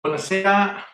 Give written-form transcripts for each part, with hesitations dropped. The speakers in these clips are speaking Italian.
Buonasera,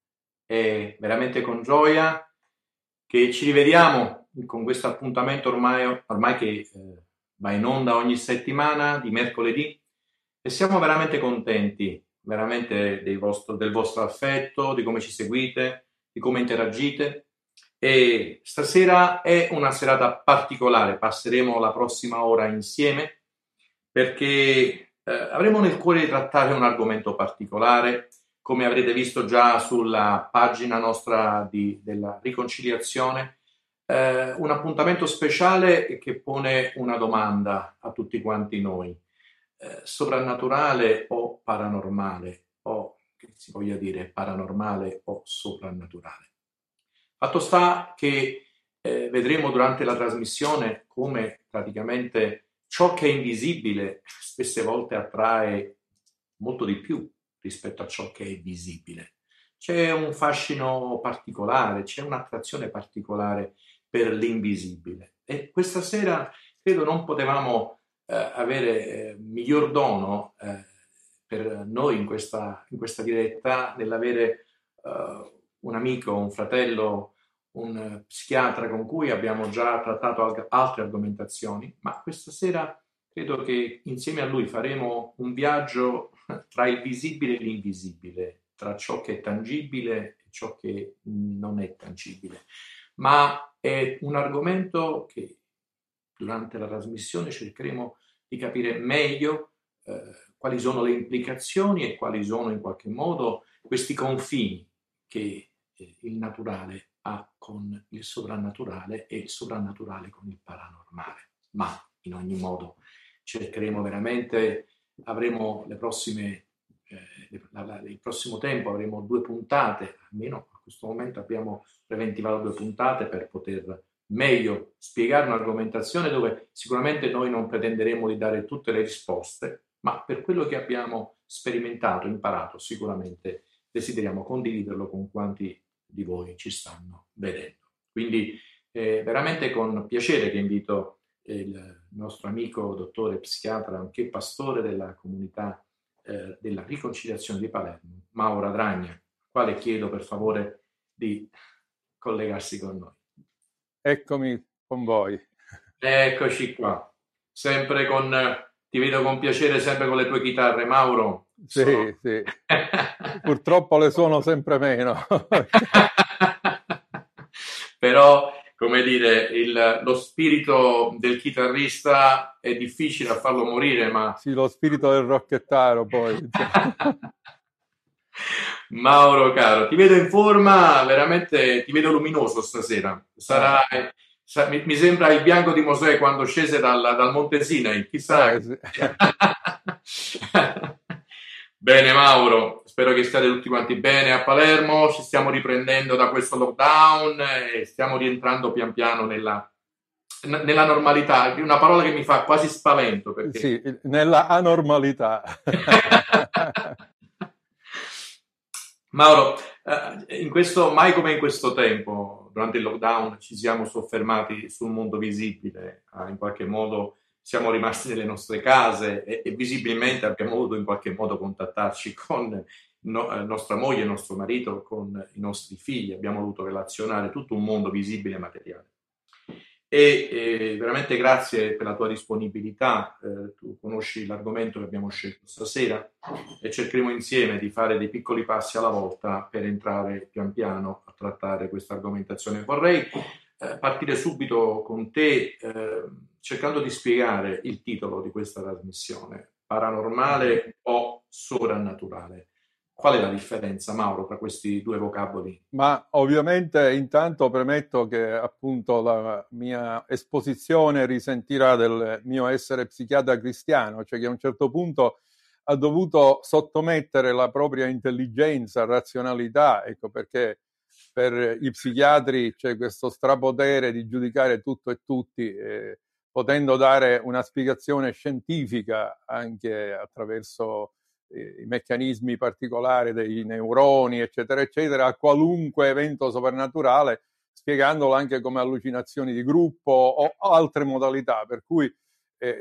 è veramente con gioia che ci rivediamo con questo appuntamento ormai che va in onda ogni settimana di mercoledì e siamo veramente contenti, veramente del vostro affetto, di come ci seguite, di come interagite. E stasera è una serata particolare, passeremo la prossima ora insieme perché avremo nel cuore di trattare un argomento particolare, come avrete visto già sulla pagina nostra della riconciliazione, un appuntamento speciale che pone una domanda a tutti quanti noi, soprannaturale o paranormale, o che si voglia dire paranormale o soprannaturale. Fatto sta che vedremo durante la trasmissione come praticamente ciò che è invisibile spesse volte attrae molto di più rispetto a ciò che è visibile. C'è un fascino particolare, c'è un'attrazione particolare per l'invisibile. E questa sera credo non potevamo avere miglior dono per noi in questa diretta nell'avere un amico, un fratello, un psichiatra con cui abbiamo già trattato altre argomentazioni, ma questa sera credo che insieme a lui faremo un viaggio tra il visibile e l'invisibile, tra ciò che è tangibile e ciò che non è tangibile. Ma è un argomento che durante la trasmissione cercheremo di capire meglio quali sono le implicazioni e quali sono in qualche modo questi confini che il naturale ha con il sovrannaturale e il sovrannaturale con il paranormale. Ma in ogni modo cercheremo veramente, avremo le prossime, il prossimo tempo avremo 2 puntate, almeno a questo momento abbiamo preventivato 2 puntate per poter meglio spiegare un'argomentazione dove sicuramente noi non pretenderemo di dare tutte le risposte, ma per quello che abbiamo sperimentato, imparato, sicuramente desideriamo condividerlo con quanti di voi ci stanno vedendo. Quindi veramente con piacere che invito il nostro amico dottore psichiatra, anche pastore della comunità della riconciliazione di Palermo, Mauro Adragna, quale chiedo per favore di collegarsi con noi. Eccomi con voi. Eccoci qua, sempre con, ti vedo con piacere sempre con le tue chitarre, Mauro. Sì, sì. Purtroppo le suono sempre meno. Però, come dire, lo spirito del chitarrista è difficile a farlo morire, ma Sì, lo spirito del rocchettaro poi. Mauro caro, ti vedo in forma, veramente ti vedo luminoso stasera. Ah, Mi sembra il bianco di Mosè quando scese dal Monte Sinai, chissà. sì. Bene Mauro, spero che stiate tutti quanti bene a Palermo, ci stiamo riprendendo da questo lockdown e stiamo rientrando pian piano nella normalità, una parola che mi fa quasi spavento perché Sì, nella anormalità. Mauro, mai come in questo tempo, durante il lockdown, ci siamo soffermati sul mondo visibile, in qualche modo siamo rimasti nelle nostre case e visibilmente abbiamo voluto in qualche modo contattarci con nostra moglie, il nostro marito, con i nostri figli, abbiamo voluto relazionare tutto un mondo visibile e materiale. E veramente grazie per la tua disponibilità, tu conosci l'argomento che abbiamo scelto stasera e cercheremo insieme di fare dei piccoli passi alla volta per entrare pian piano a trattare questa argomentazione. Vorrei partire subito con te cercando di spiegare il titolo di questa trasmissione, paranormale o sovrannaturale. Qual è la differenza, Mauro, tra questi due vocaboli? Ma ovviamente intanto premetto che appunto la mia esposizione risentirà del mio essere psichiatra cristiano, cioè che a un certo punto ha dovuto sottomettere la propria intelligenza, razionalità, ecco perché per i psichiatri c'è questo strapotere di giudicare tutto e tutti, potendo dare una spiegazione scientifica anche attraverso i meccanismi particolari dei neuroni, eccetera, eccetera, a qualunque evento soprannaturale, spiegandolo anche come allucinazioni di gruppo o altre modalità, per cui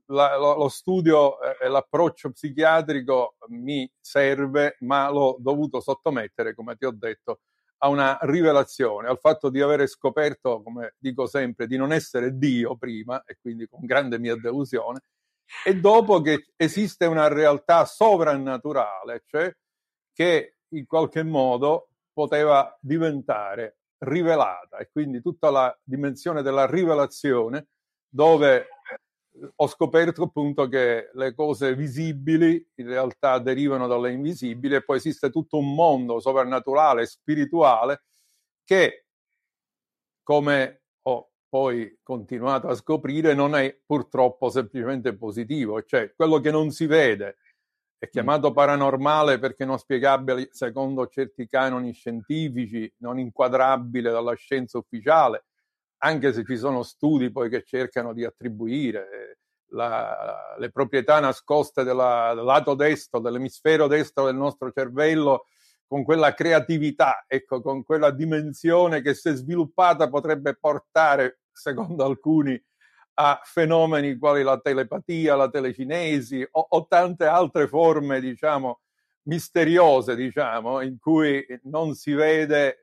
lo studio e l'approccio psichiatrico mi serve, ma l'ho dovuto sottomettere, come ti ho detto, a una rivelazione, al fatto di avere scoperto, come dico sempre, di non essere Dio prima, e quindi con grande mia delusione, e dopo che esiste una realtà sovrannaturale, cioè che in qualche modo poteva diventare rivelata, e quindi tutta la dimensione della rivelazione, dove ho scoperto appunto che le cose visibili in realtà derivano dalle invisibili, e poi esiste tutto un mondo sovrannaturale, spirituale, che, come ho poi continuato a scoprire, non è purtroppo semplicemente positivo, cioè quello che non si vede è chiamato paranormale perché non spiegabile secondo certi canoni scientifici, non inquadrabile dalla scienza ufficiale, anche se ci sono studi poi che cercano di attribuire le proprietà nascoste del lato destro, dell'emisfero destro del nostro cervello, con quella creatività, ecco, con quella dimensione che, se sviluppata, potrebbe portare, secondo alcuni, a fenomeni quali la telepatia, la telecinesi o tante altre forme, diciamo, misteriose, diciamo, in cui non si vede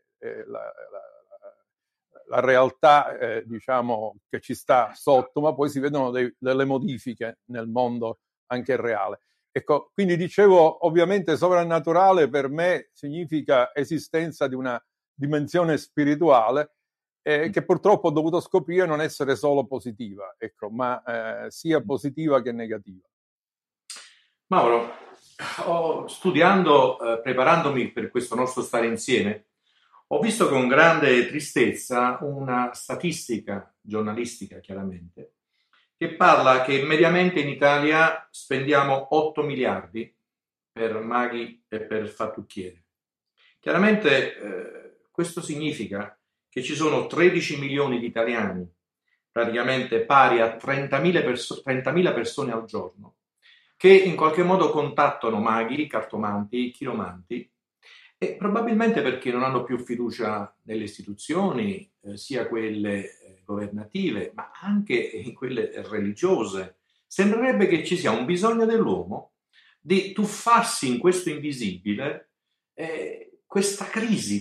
la realtà, diciamo, che ci sta sotto, ma poi si vedono delle modifiche nel mondo anche reale. Ecco, quindi dicevo, ovviamente sovrannaturale per me significa esistenza di una dimensione spirituale, che purtroppo ho dovuto scoprire non essere solo positiva, ecco, ma sia positiva che negativa. Mauro, studiando, preparandomi per questo nostro stare insieme, ho visto con grande tristezza una statistica giornalistica, chiaramente, che parla che mediamente in Italia spendiamo 8 miliardi per maghi e per fattucchieri. Chiaramente questo significa che ci sono 13 milioni di italiani, praticamente pari a 30.000 persone al giorno, che in qualche modo contattano maghi, cartomanti, chiromanti, e probabilmente perché non hanno più fiducia nelle istituzioni, sia quelle governative, ma anche in quelle religiose. Sembrerebbe che ci sia un bisogno dell'uomo di tuffarsi in questo invisibile, questa crisi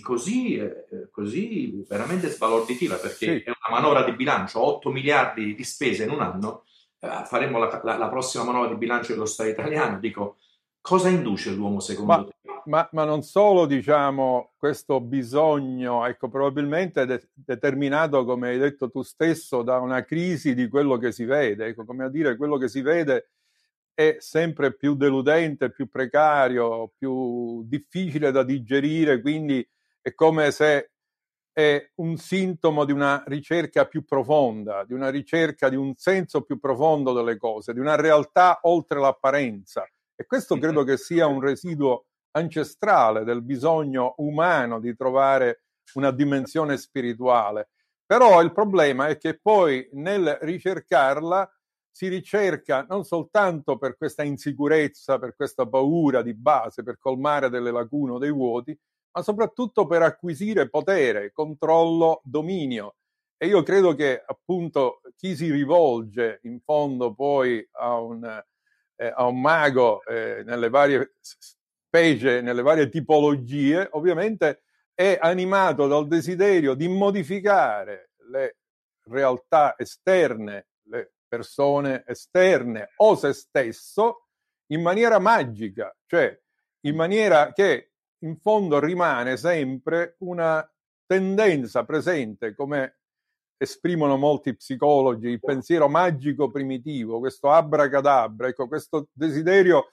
così veramente sbalorditiva, perché Sì. è una manovra di bilancio, 8 miliardi di spese in un anno, faremo la prossima manovra di bilancio dello Stato italiano. Dico, cosa induce l'uomo secondo te? Ma non solo, diciamo, questo bisogno, ecco, probabilmente è determinato, come hai detto tu stesso, da una crisi di quello che si vede. Ecco, come a dire, quello che si vede è sempre più deludente, più precario, più difficile da digerire, quindi è come se è un sintomo di una ricerca più profonda, di una ricerca di un senso più profondo delle cose, di una realtà oltre l'apparenza. E questo credo che sia un residuo ancestrale del bisogno umano di trovare una dimensione spirituale. Però il problema è che poi nel ricercarla si ricerca non soltanto per questa insicurezza, per questa paura di base, per colmare delle lacune o dei vuoti, ma soprattutto per acquisire potere, controllo, dominio. E io credo che appunto chi si rivolge in fondo poi a un mago nelle varie specie, nelle varie tipologie, ovviamente è animato dal desiderio di modificare le realtà esterne, le persone esterne o se stesso in maniera magica, cioè in maniera che in fondo rimane sempre una tendenza presente, come esprimono molti psicologi, il pensiero magico primitivo, questo abracadabra, ecco, questo desiderio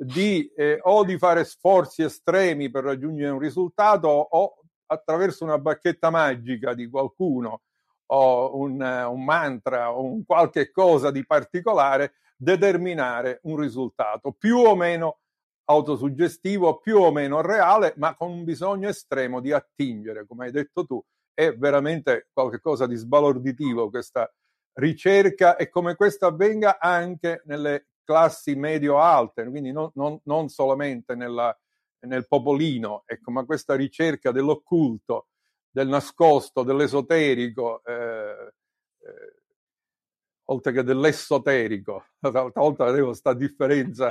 o di fare sforzi estremi per raggiungere un risultato, o attraverso una bacchetta magica di qualcuno o un mantra o un qualche cosa di particolare, determinare un risultato più o meno autosuggestivo, più o meno reale, ma con un bisogno estremo di attingere, come hai detto tu. È veramente qualcosa di sbalorditivo questa ricerca, e come questa avvenga anche nelle classi medio-alte, quindi non solamente nel popolino, ecco, ma questa ricerca dell'occulto, del nascosto, dell'esoterico, oltre che dell'esoterico, talvolta vedevo questa differenza,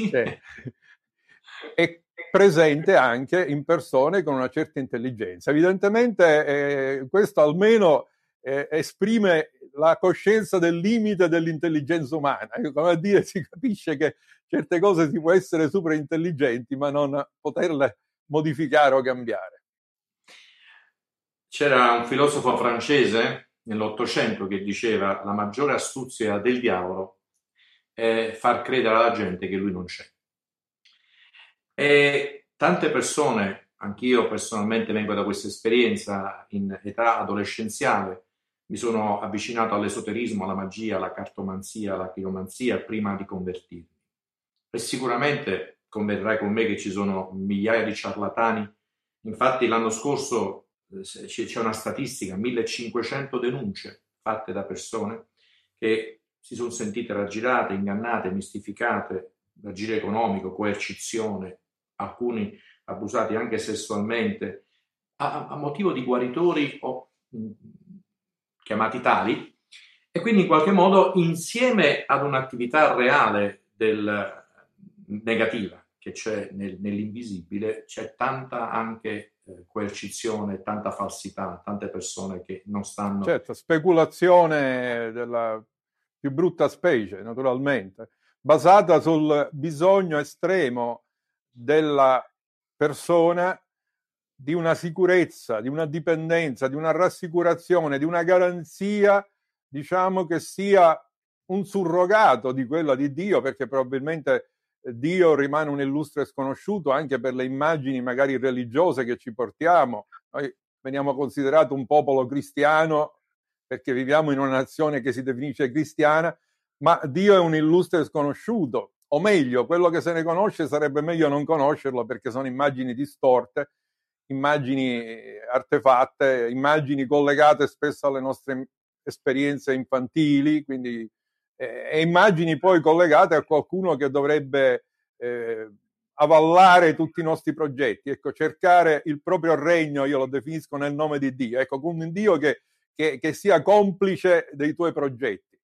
è presente anche in persone con una certa intelligenza. Evidentemente questo almeno esprime la coscienza del limite dell'intelligenza umana. Come a dire, si capisce che certe cose si può essere super intelligenti, ma non poterle modificare o cambiare. C'era un filosofo francese nell'Ottocento che diceva: la maggiore astuzia del diavolo è far credere alla gente che lui non c'è. E tante persone, anch'io personalmente vengo da questa esperienza in età adolescenziale, mi sono avvicinato all'esoterismo, alla magia, alla cartomanzia, alla chiromanzia prima di convertirmi. E sicuramente converrai con me che ci sono migliaia di ciarlatani. Infatti l'anno scorso c'è una statistica, 1500 denunce fatte da persone che si sono sentite raggirate, ingannate, mistificate, raggiro economico, coercizione, alcuni abusati anche sessualmente, a motivo di guaritori o chiamati tali, e quindi in qualche modo insieme ad un'attività reale negativa che c'è nell'invisibile, c'è tanta anche coercizione, tanta falsità, tante persone che non stanno... Certo, speculazione della più brutta specie, naturalmente, basata sul bisogno estremo della persona di una sicurezza, di una dipendenza, di una rassicurazione, di una garanzia, diciamo, che sia un surrogato di quella di Dio, perché probabilmente Dio rimane un illustre sconosciuto anche per le immagini magari religiose che ci portiamo. Noi veniamo considerato un popolo cristiano perché viviamo in una nazione che si definisce cristiana, ma Dio è un illustre sconosciuto, o meglio, quello che se ne conosce sarebbe meglio non conoscerlo perché sono immagini distorte, immagini artefatte, immagini collegate spesso alle nostre esperienze infantili, quindi e immagini poi collegate a qualcuno che dovrebbe avallare tutti i nostri progetti, ecco, cercare il proprio regno, io lo definisco nel nome di Dio, ecco, con un Dio che sia complice dei tuoi progetti.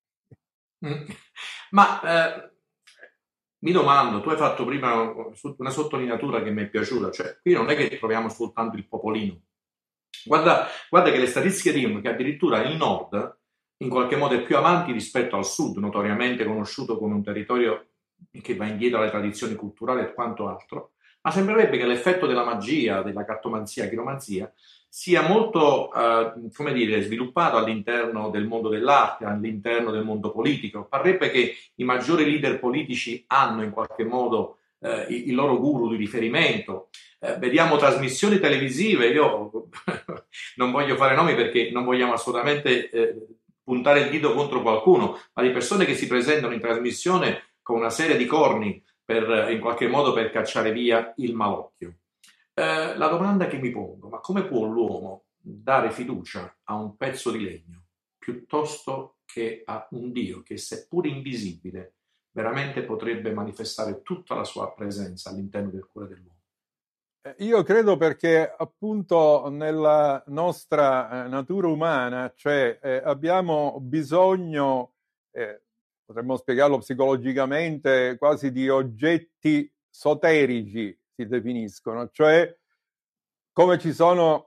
Ma mi domando, tu hai fatto prima una sottolineatura che mi è piaciuta, cioè qui non è che troviamo soltanto il popolino. Guarda che le statistiche dicono che addirittura il nord in qualche modo è più avanti rispetto al sud, notoriamente conosciuto come un territorio che va indietro alle tradizioni culturali e quanto altro, ma sembrerebbe che l'effetto della magia, della cartomanzia, chiromanzia, sia molto, come dire, sviluppato all'interno del mondo dell'arte, all'interno del mondo politico. Parrebbe che i maggiori leader politici hanno in qualche modo il loro guru di riferimento. Vediamo trasmissioni televisive, io non voglio fare nomi perché non vogliamo assolutamente puntare il dito contro qualcuno, ma di persone che si presentano in trasmissione con una serie di corni per, in qualche modo per cacciare via il malocchio. La domanda che mi pongo, ma come può l'uomo dare fiducia a un pezzo di legno piuttosto che a un Dio che, seppur invisibile, veramente potrebbe manifestare tutta la sua presenza all'interno del cuore dell'uomo? Io credo perché appunto nella nostra natura umana, cioè abbiamo bisogno, potremmo spiegarlo psicologicamente, quasi di oggetti soterici, si definiscono, cioè come ci sono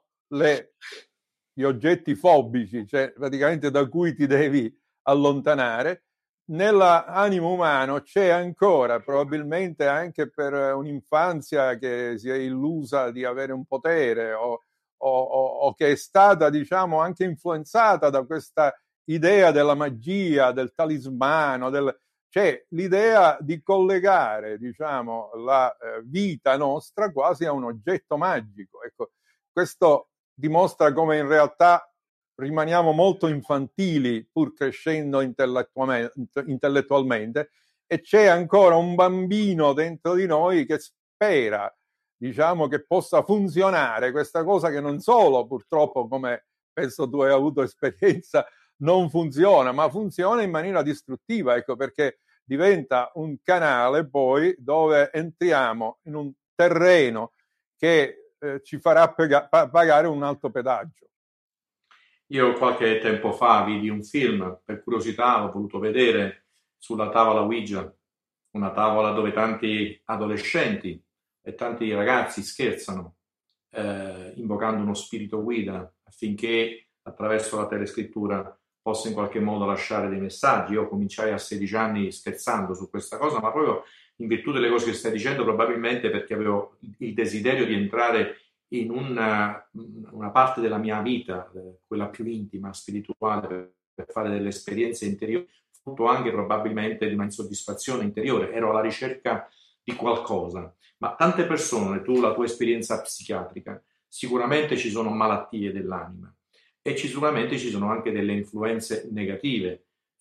gli oggetti fobici, cioè praticamente da cui ti devi allontanare. Nell'animo umano c'è ancora, probabilmente anche per un'infanzia che si è illusa di avere un potere o che è stata, diciamo, anche influenzata da questa idea della magia, del talismano, c'è l'idea di collegare, diciamo, la vita nostra quasi a un oggetto magico. Ecco, questo dimostra come in realtà rimaniamo molto infantili pur crescendo intellettualmente e c'è ancora un bambino dentro di noi che spera, diciamo, che possa funzionare questa cosa che non solo purtroppo, come penso tu hai avuto esperienza, non funziona, ma funziona in maniera distruttiva, ecco, perché diventa un canale poi dove entriamo in un terreno che ci farà pagare un alto pedaggio. Io qualche tempo fa vidi un film, per curiosità l'ho voluto vedere, sulla tavola Ouija, una tavola dove tanti adolescenti e tanti ragazzi scherzano, invocando uno spirito guida affinché attraverso la telescrittura possa in qualche modo lasciare dei messaggi. Io cominciai a 16 anni scherzando su questa cosa, ma proprio in virtù delle cose che stai dicendo, probabilmente perché avevo il desiderio di entrare in una parte della mia vita, quella più intima, spirituale, per fare delle esperienze interiori, frutto anche probabilmente di una insoddisfazione interiore. Ero alla ricerca di qualcosa. Ma tante persone, tu, la tua esperienza psichiatrica, sicuramente ci sono malattie dell'anima e sicuramente ci sono anche delle influenze negative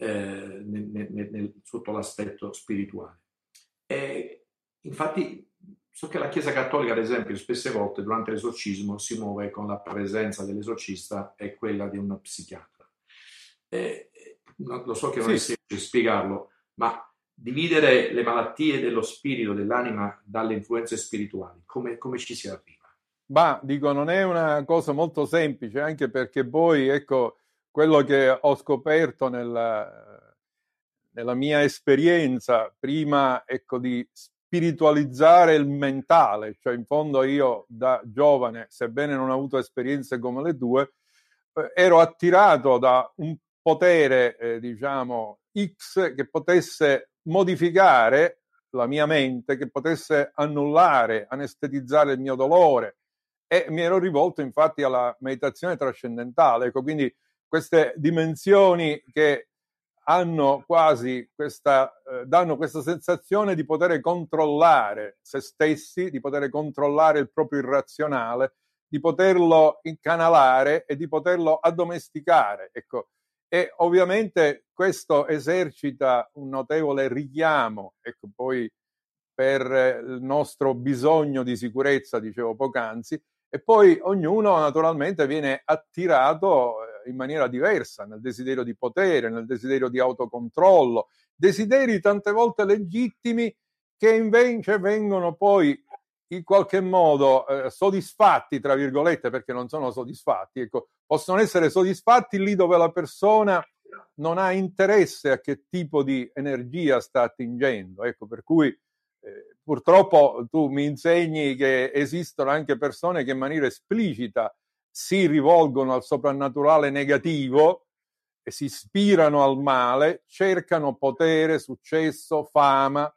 sotto l'aspetto spirituale. E infatti so che la Chiesa Cattolica, ad esempio, spesse volte durante l'esorcismo si muove con la presenza dell'esorcista e quella di uno psichiatra. Lo so che non è Sì, semplice spiegarlo, ma dividere le malattie dello spirito, dell'anima, dalle influenze spirituali, come ci si arriva? ma dico, non è una cosa molto semplice, anche perché poi, ecco, quello che ho scoperto nella mia esperienza, prima, ecco, di spiritualizzare il mentale, cioè in fondo io da giovane, sebbene non ho avuto esperienze come le tue, ero attirato da un potere, diciamo, X che potesse modificare la mia mente, che potesse annullare, anestetizzare il mio dolore, e mi ero rivolto infatti alla meditazione trascendentale. Ecco, quindi queste dimensioni che hanno quasi danno questa sensazione di poter controllare se stessi, di poter controllare il proprio irrazionale, di poterlo incanalare e di poterlo addomesticare. Ecco. E ovviamente questo esercita un notevole richiamo, ecco, poi per il nostro bisogno di sicurezza, dicevo poc'anzi, e poi ognuno naturalmente viene attirato in maniera diversa nel desiderio di potere, nel desiderio di autocontrollo, desideri tante volte legittimi che invece vengono poi in qualche modo soddisfatti, tra virgolette, perché non sono soddisfatti, ecco, possono essere soddisfatti lì dove la persona non ha interesse a che tipo di energia sta attingendo, ecco, per cui purtroppo tu mi insegni che esistono anche persone che in maniera esplicita si rivolgono al soprannaturale negativo e si ispirano al male, cercano potere, successo, fama,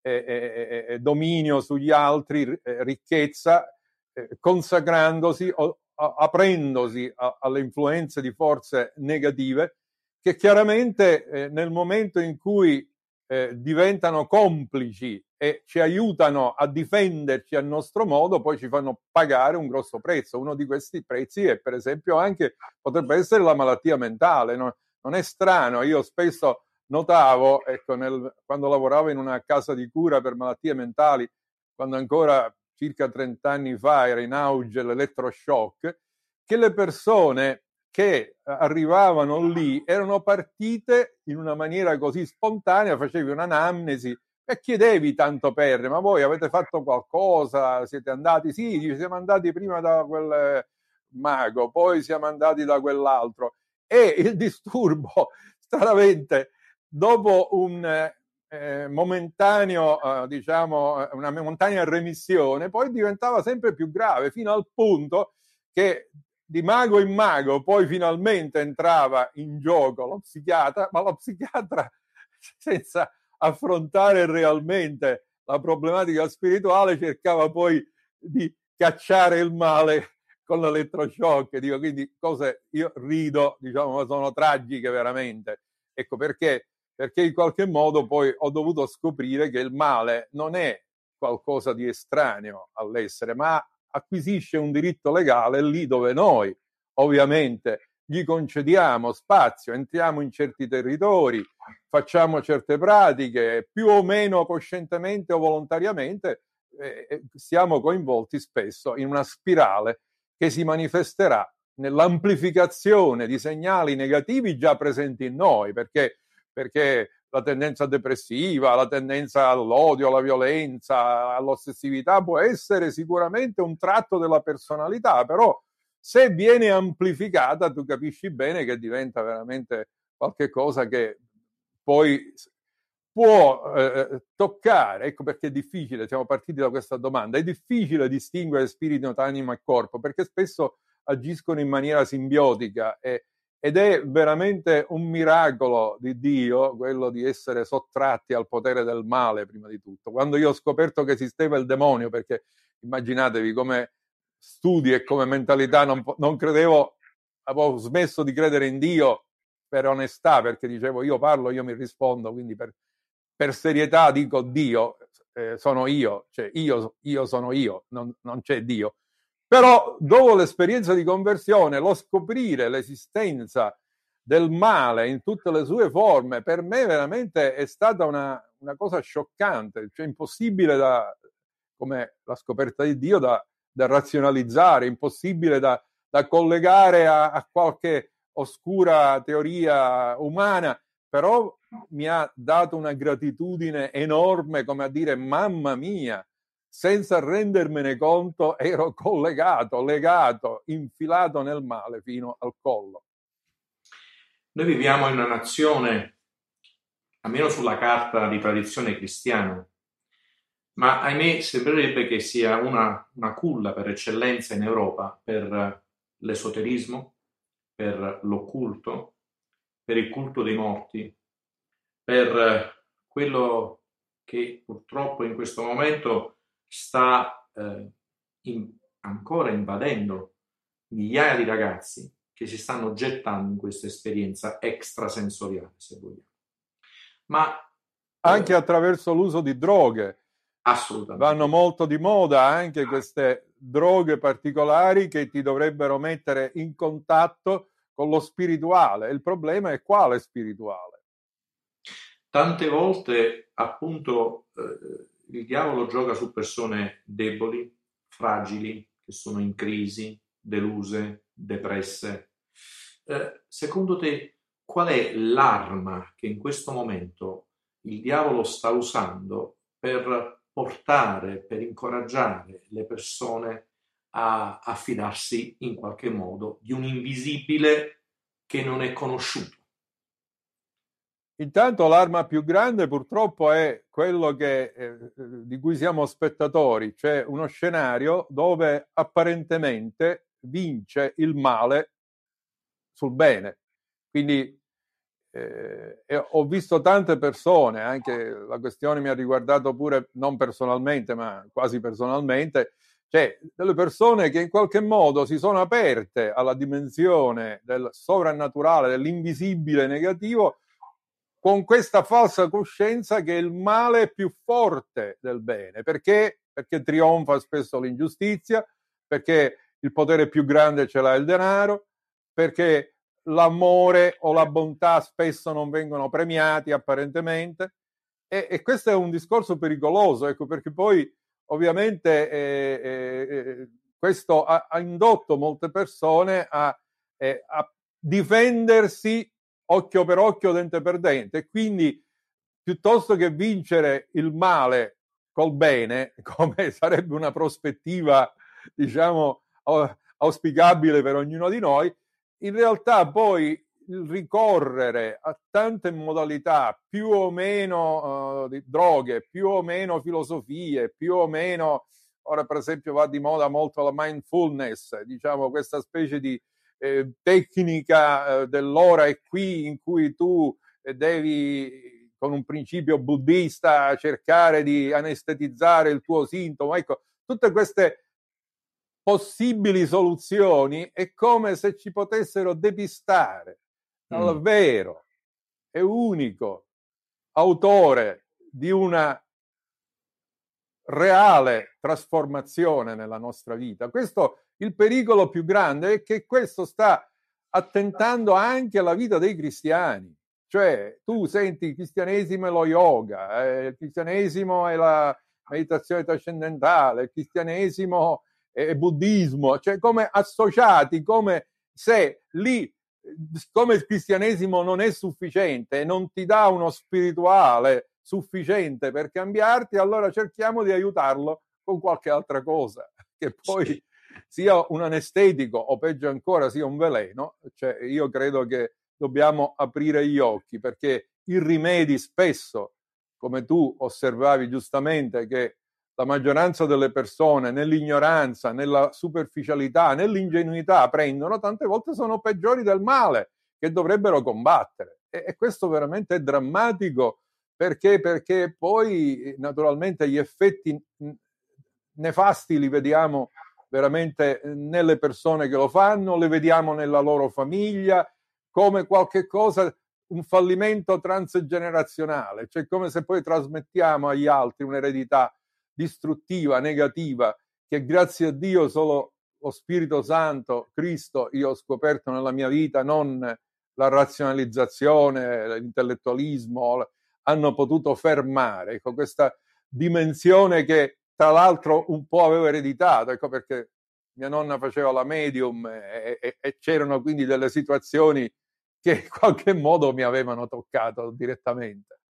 dominio sugli altri, ricchezza, consacrandosi o aprendosi alle influenze di forze negative che chiaramente nel momento in cui diventano complici e ci aiutano a difenderci a nostro modo, poi ci fanno pagare un grosso prezzo. Uno di questi prezzi è, per esempio, anche potrebbe essere la malattia mentale. No? Non è strano, io spesso notavo, ecco, quando lavoravo in una casa di cura per malattie mentali, quando ancora circa 30 anni fa era in auge l'elettroshock, che le persone che arrivavano lì erano partite in una maniera così spontanea, facevi un'anamnesi e chiedevi tanto per, ma voi avete fatto qualcosa, siete andati? Sì, dice, siamo andati prima da quel mago, poi siamo andati da quell'altro, e il disturbo stranamente dopo un momentaneo, diciamo, una momentanea remissione, poi diventava sempre più grave, fino al punto che di mago in mago poi finalmente entrava in gioco lo psichiatra, ma lo psichiatra senza affrontare realmente la problematica spirituale cercava poi di cacciare il male con l'elettroshock. Dico, quindi cose, io rido, diciamo, ma sono tragiche veramente. Ecco perché in qualche modo poi ho dovuto scoprire che il male non è qualcosa di estraneo all'essere, ma acquisisce un diritto legale lì dove noi ovviamente gli concediamo spazio, entriamo in certi territori, facciamo certe pratiche, più o meno coscientemente o volontariamente, siamo coinvolti spesso in una spirale che si manifesterà nell'amplificazione di segnali negativi già presenti in noi, perché la tendenza depressiva, la tendenza all'odio, alla violenza, all'ossessività può essere sicuramente un tratto della personalità, però Se viene amplificata, tu capisci bene che diventa veramente qualche cosa che poi può toccare. Ecco perché è difficile, siamo partiti da questa domanda, è difficile distinguere spirito, anima e corpo, perché spesso agiscono in maniera simbiotica ed è veramente un miracolo di Dio quello di essere sottratti al potere del male, prima di tutto. Quando io ho scoperto che esisteva il demonio, perché immaginatevi come studi e come mentalità non credevo, avevo smesso di credere in Dio per onestà, perché dicevo io parlo, io mi rispondo, quindi per serietà dico Dio, sono io, cioè io sono io, non c'è Dio. Però dopo l'esperienza di conversione, lo scoprire l'esistenza del male in tutte le sue forme, per me veramente è stata una cosa scioccante, cioè impossibile come la scoperta di Dio da razionalizzare, impossibile da collegare a qualche oscura teoria umana, però mi ha dato una gratitudine enorme, come a dire, mamma mia, senza rendermene conto ero collegato, legato, infilato nel male fino al collo. Noi viviamo in una nazione, almeno sulla carta, di tradizione cristiana, ma ahimè sembrerebbe che sia una culla per eccellenza in Europa per l'esoterismo, per l'occulto, per il culto dei morti, per quello che purtroppo in questo momento sta ancora invadendo migliaia di ragazzi che si stanno gettando in questa esperienza extrasensoriale, se vogliamo. Ma anche attraverso l'uso di droghe. Assolutamente. Vanno molto di moda anche queste droghe particolari che ti dovrebbero mettere in contatto con lo spirituale. Il problema è quale spirituale? Tante volte, appunto, il diavolo gioca su persone deboli, fragili, che sono in crisi, deluse, depresse. Secondo te, qual è l'arma che in questo momento il diavolo sta usando per portare, per incoraggiare le persone a fidarsi in qualche modo di un invisibile che non è conosciuto? Intanto l'arma più grande purtroppo è quello di cui siamo spettatori, cioè uno scenario dove apparentemente vince il male sul bene. Quindi ho visto tante persone, anche la questione mi ha riguardato pure non personalmente, ma quasi personalmente, cioè delle persone che in qualche modo si sono aperte alla dimensione del sovrannaturale, dell'invisibile negativo, con questa falsa coscienza che il male è più forte del bene. Perché? Perché trionfa spesso l'ingiustizia, perché il potere più grande ce l'ha il denaro, perché l'amore o la bontà spesso non vengono premiati apparentemente, e questo è un discorso pericoloso, ecco, perché poi ovviamente questo ha indotto molte persone a difendersi occhio per occhio, dente per dente, e quindi piuttosto che vincere il male col bene, come sarebbe una prospettiva, diciamo, auspicabile per ognuno di noi, in realtà poi il ricorrere a tante modalità, più o meno di droghe, più o meno filosofie, più o meno, ora per esempio va di moda molto la mindfulness, diciamo questa specie di tecnica dell'ora e qui, in cui tu devi, con un principio buddista, cercare di anestetizzare il tuo sintomo. Ecco, tutte queste possibili soluzioni è come se ci potessero depistare dal vero e unico autore di una reale trasformazione nella nostra vita. Questo, il pericolo più grande è che questo sta attentando anche alla vita dei cristiani. Cioè, tu senti il cristianesimo e lo yoga, il cristianesimo e la meditazione trascendentale, il cristianesimo e buddismo, cioè come associati, come se lì, come il cristianesimo non è sufficiente e non ti dà uno spirituale sufficiente per cambiarti, allora cerchiamo di aiutarlo con qualche altra cosa, che poi sia un anestetico o peggio ancora sia un veleno, cioè io credo che dobbiamo aprire gli occhi, perché i rimedi spesso, come tu osservavi giustamente, che la maggioranza delle persone nell'ignoranza, nella superficialità, nell'ingenuità prendono, tante volte sono peggiori del male che dovrebbero combattere. E questo veramente è drammatico, perché poi naturalmente gli effetti nefasti li vediamo veramente nelle persone che lo fanno, le vediamo nella loro famiglia, come qualche cosa, un fallimento transgenerazionale, cioè come se poi trasmettiamo agli altri un'eredità distruttiva, negativa, che grazie a Dio solo lo Spirito Santo, Cristo, io ho scoperto nella mia vita, non la razionalizzazione, l'intellettualismo, hanno potuto fermare. Ecco, questa dimensione che tra l'altro un po' avevo ereditato, ecco perché mia nonna faceva la medium e c'erano quindi delle situazioni che in qualche modo mi avevano toccato direttamente.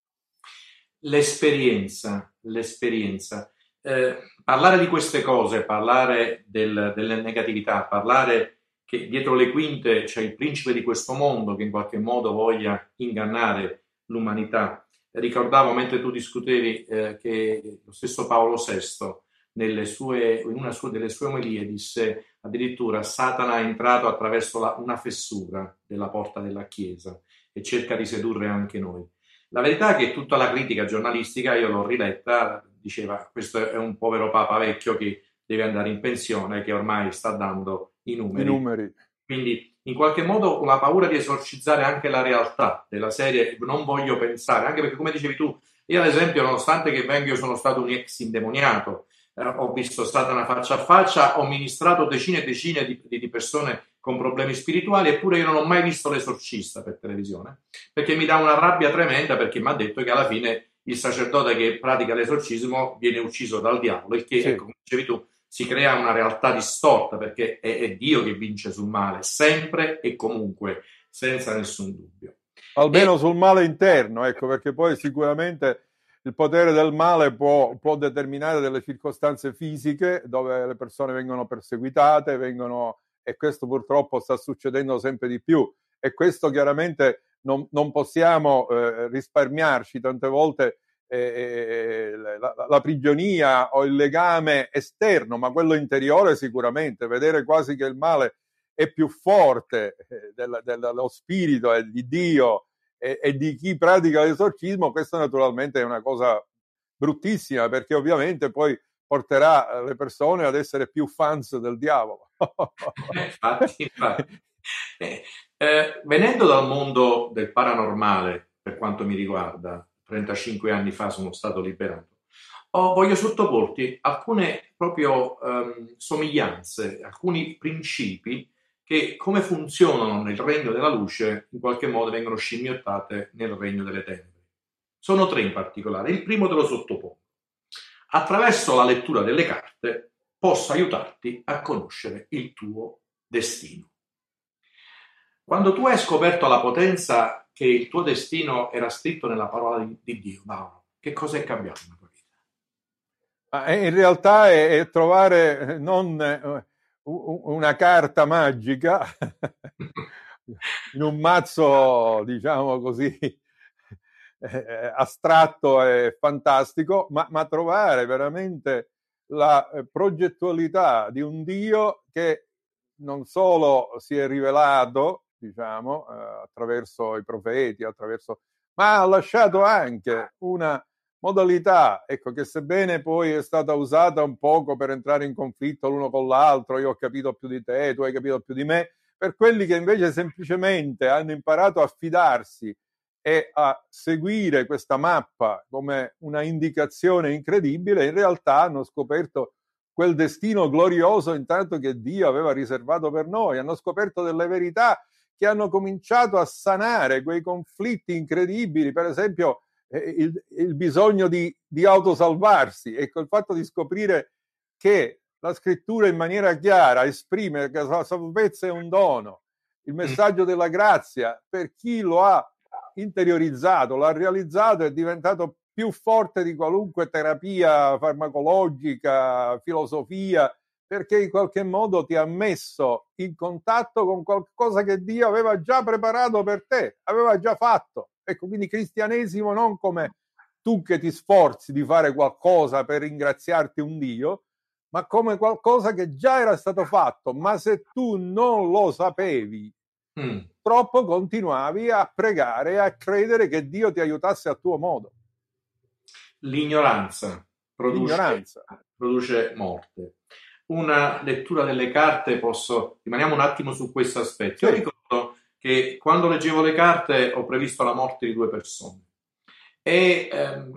L'esperienza. Parlare di queste cose, parlare delle negatività, parlare che dietro le quinte c'è il principe di questo mondo che in qualche modo voglia ingannare l'umanità. Ricordavo mentre tu discutevi che lo stesso Paolo VI in una delle sue omelie disse addirittura Satana è entrato attraverso una fessura della porta della Chiesa e cerca di sedurre anche noi. La verità è che tutta la critica giornalistica, io l'ho riletta, diceva questo è un povero papa vecchio che deve andare in pensione, che ormai sta dando i numeri. Quindi in qualche modo la paura di esorcizzare anche la realtà della serie, non voglio pensare, anche perché come dicevi tu, io ad esempio nonostante che vengo, io sono stato un ex indemoniato, ho visto Satana faccia a faccia, ho ministrato decine e decine di persone con problemi spirituali, eppure io non ho mai visto l'esorcista per televisione, perché mi dà una rabbia tremenda, perché mi ha detto che alla fine il sacerdote che pratica l'esorcismo viene ucciso dal diavolo, il che, sì, ecco, come dicevi tu, si crea una realtà distorta, perché è Dio che vince sul male, sempre e comunque, senza nessun dubbio. Almeno sul male interno, ecco, perché poi sicuramente il potere del male può determinare delle circostanze fisiche dove le persone vengono perseguitate, e questo purtroppo sta succedendo sempre di più, e questo chiaramente non possiamo risparmiarci tante volte la prigionia o il legame esterno, ma quello interiore sicuramente, vedere quasi che il male è più forte dello spirito e di Dio e di chi pratica l'esorcismo. Questo naturalmente è una cosa bruttissima, perché ovviamente poi porterà le persone ad essere più fans del diavolo. Infatti. Venendo dal mondo del paranormale, per quanto mi riguarda, 35 anni fa sono stato liberato, voglio sottoporti alcune proprio somiglianze, alcuni principi che, come funzionano nel regno della luce, in qualche modo vengono scimmiottate nel regno delle tenebre. Sono 3 in particolare. Il primo te lo sottopongo. Attraverso la lettura delle carte posso aiutarti a conoscere il tuo destino. Quando tu hai scoperto la potenza che il tuo destino era scritto nella parola di Dio, Paolo, che cosa è cambiato nella tua vita? In realtà è trovare non una carta magica in un mazzo, diciamo così, astratto e fantastico, ma trovare veramente la progettualità di un Dio che non solo si è rivelato, diciamo, attraverso i profeti, ma ha lasciato anche una modalità, ecco, che sebbene poi è stata usata un poco per entrare in conflitto l'uno con l'altro, io ho capito più di te, tu hai capito più di me, per quelli che invece semplicemente hanno imparato a fidarsi e a seguire questa mappa come una indicazione incredibile, in realtà hanno scoperto quel destino glorioso intanto che Dio aveva riservato per noi, hanno scoperto delle verità che hanno cominciato a sanare quei conflitti incredibili, per esempio il bisogno di autosalvarsi. Ecco, il fatto di scoprire che la scrittura in maniera chiara esprime che la salvezza è un dono, il messaggio della grazia per chi lo ha interiorizzato, l'ha realizzato, è diventato più forte di qualunque terapia farmacologica, filosofia, perché in qualche modo ti ha messo in contatto con qualcosa che Dio aveva già preparato per te, aveva già fatto. Ecco, quindi cristianesimo non come tu che ti sforzi di fare qualcosa per ringraziarti un Dio, ma come qualcosa che già era stato fatto, ma se tu non lo sapevi, troppo continuavi a pregare e a credere che Dio ti aiutasse a tuo modo. L'ignoranza produce morte. Una lettura delle carte, rimaniamo un attimo su questo aspetto. Io ricordo che quando leggevo le carte ho previsto la morte di 2 persone. E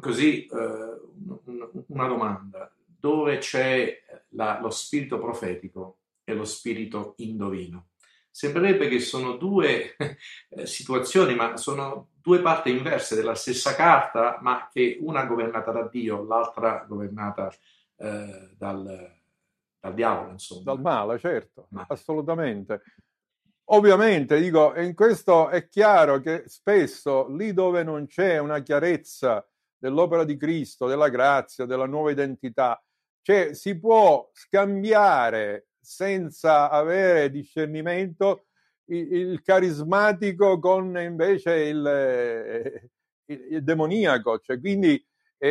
una domanda: dove c'è lo spirito profetico e lo spirito indovino? Sembrerebbe che sono 2 situazioni, ma sono 2 parti inverse della stessa carta, ma che una governata da Dio, l'altra governata dal diavolo, insomma. Dal male, certo, assolutamente. Ovviamente, dico, in questo è chiaro che spesso lì dove non c'è una chiarezza dell'opera di Cristo, della grazia, della nuova identità, cioè si può scambiare senza avere discernimento il carismatico con invece il demoniaco, cioè quindi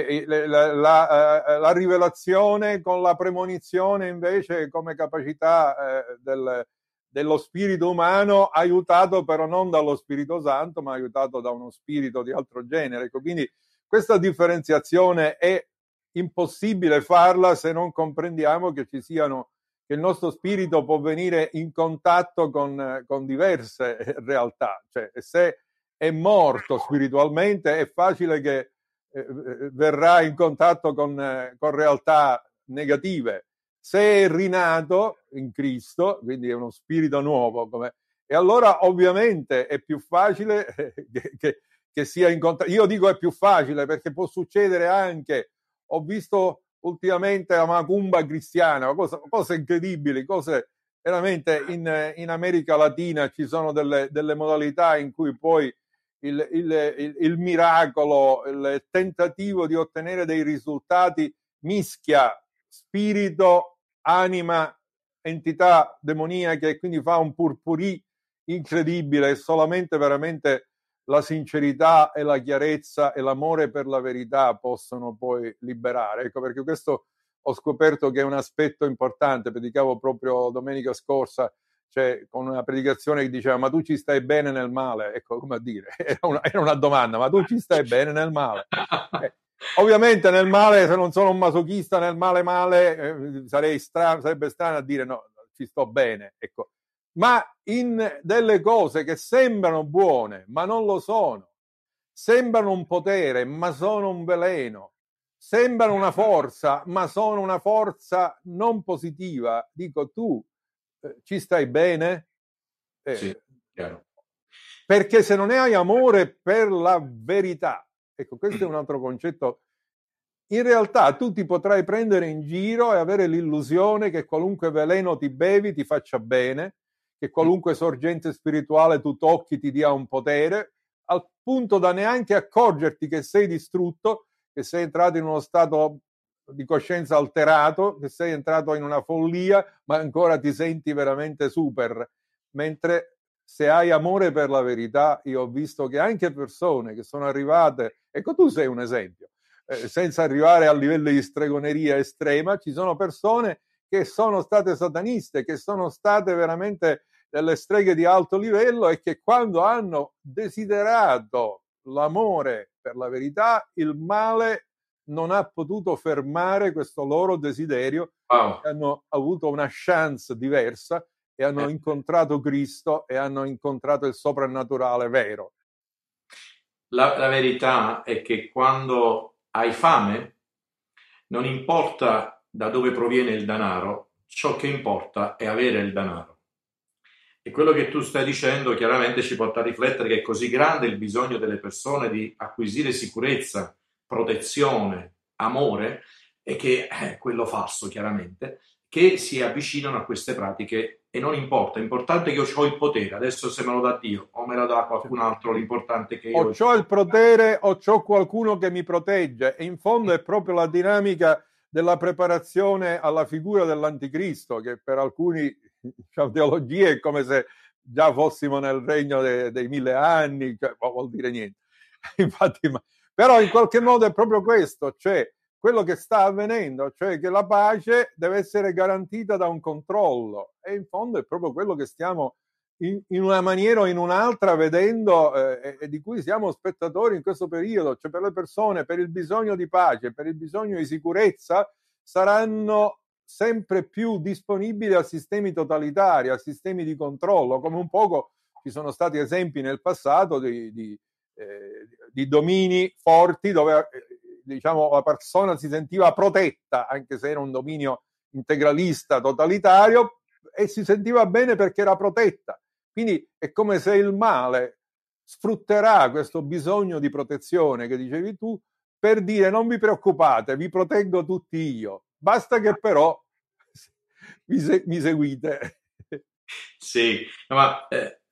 la rivelazione con la premonizione invece come capacità dello spirito umano, aiutato però non dallo Spirito Santo, ma aiutato da uno spirito di altro genere. Quindi questa differenziazione è impossibile farla se non comprendiamo che che il nostro spirito può venire in contatto con diverse realtà. Cioè, se è morto spiritualmente, è facile che verrà in contatto con realtà negative. Se è rinato in Cristo, quindi è uno spirito nuovo, e allora ovviamente è più facile che sia in contatto. Io dico è più facile perché può succedere anche, ho visto ultimamente la macumba cristiana, cose incredibili, cose veramente in America Latina ci sono delle modalità in cui poi il miracolo, il tentativo di ottenere dei risultati mischia spirito, anima, entità demoniache e quindi fa un purpurì incredibile. Solamente veramente la sincerità e la chiarezza e l'amore per la verità possono poi liberare. Ecco perché questo ho scoperto che è un aspetto importante. Predicavo proprio domenica scorsa, cioè con una predicazione che diceva: ma tu ci stai bene nel male? Ecco, come a dire, era una domanda: ma tu ci stai bene nel male? Ovviamente nel male, se non sono un masochista, nel male sarebbe strano a dire no, ci sto bene, ecco. Ma in delle cose che sembrano buone, ma non lo sono, sembrano un potere, ma sono un veleno, sembrano una forza, ma sono una forza non positiva, dico tu ci stai bene? Sì, chiaro. Perché se non hai amore per la verità, ecco, questo è un altro concetto. In realtà tu ti potrai prendere in giro e avere l'illusione che qualunque veleno ti bevi ti faccia bene, che qualunque sorgente spirituale tu tocchi ti dia un potere, al punto da neanche accorgerti che sei distrutto, che sei entrato in uno stato di coscienza alterato, che sei entrato in una follia, ma ancora ti senti veramente super. Mentre se hai amore per la verità, io ho visto che anche persone che sono arrivate, ecco tu sei un esempio, senza arrivare a livelli di stregoneria estrema, ci sono persone che sono state sataniste, che sono state veramente delle streghe di alto livello e che quando hanno desiderato l'amore per la verità, il male non ha potuto fermare questo loro desiderio. Wow. Hanno avuto una chance diversa e hanno incontrato Cristo e hanno incontrato il soprannaturale vero. La verità è che quando hai fame, non importa da dove proviene il denaro, ciò che importa è avere il denaro. E quello che tu stai dicendo chiaramente ci porta a riflettere che è così grande il bisogno delle persone di acquisire sicurezza, protezione, amore, e che è quello falso chiaramente, che si avvicinano a queste pratiche e non importa, è importante che io ho il potere, adesso se me lo dà Dio o me lo dà qualcun altro, l'importante è che io... O c'ho il potere o c'ho qualcuno che mi protegge, e in fondo è proprio la dinamica della preparazione alla figura dell'anticristo, che per alcuni, diciamo, teologie è come se già fossimo nel regno dei 1000 anni, cioè, vuol dire niente. Infatti, però in qualche modo è proprio questo, cioè quello che sta avvenendo, cioè che la pace deve essere garantita da un controllo, e in fondo è proprio quello che stiamo in una maniera o in un'altra vedendo e di cui siamo spettatori in questo periodo, cioè per le persone, per il bisogno di pace, per il bisogno di sicurezza, saranno sempre più disponibili a sistemi totalitari, a sistemi di controllo, come un poco ci sono stati esempi nel passato di domini forti dove diciamo la persona si sentiva protetta, anche se era un dominio integralista totalitario, e si sentiva bene perché era protetta. Quindi è come se il male sfrutterà questo bisogno di protezione che dicevi tu per dire non vi preoccupate, vi proteggo tutti io, basta che però mi seguite. Sì, ma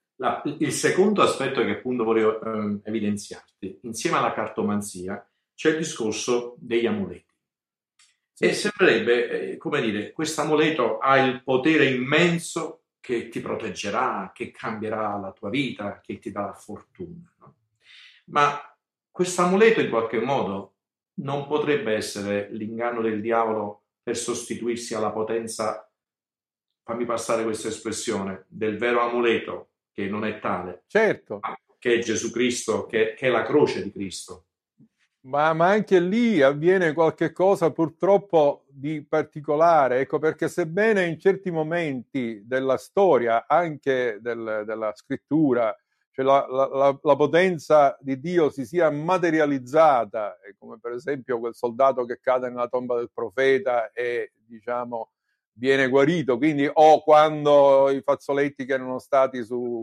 il secondo aspetto che appunto volevo evidenziarti, insieme alla cartomanzia c'è il discorso degli amuleti. Sì. E sembrerebbe, come dire, questo amuleto ha il potere immenso che ti proteggerà, che cambierà la tua vita, che ti dà fortuna. No? Ma questo amuleto in qualche modo non potrebbe essere l'inganno del diavolo per sostituirsi alla potenza, fammi passare questa espressione, del vero amuleto, che non è tale, certo, che è Gesù Cristo, che è la croce di Cristo. Ma anche lì avviene qualche cosa purtroppo di particolare, ecco, perché sebbene in certi momenti della storia, anche della scrittura, cioè la potenza di Dio si sia materializzata, come per esempio quel soldato che cade nella tomba del profeta e diciamo viene guarito, quindi o quando i fazzoletti che erano stati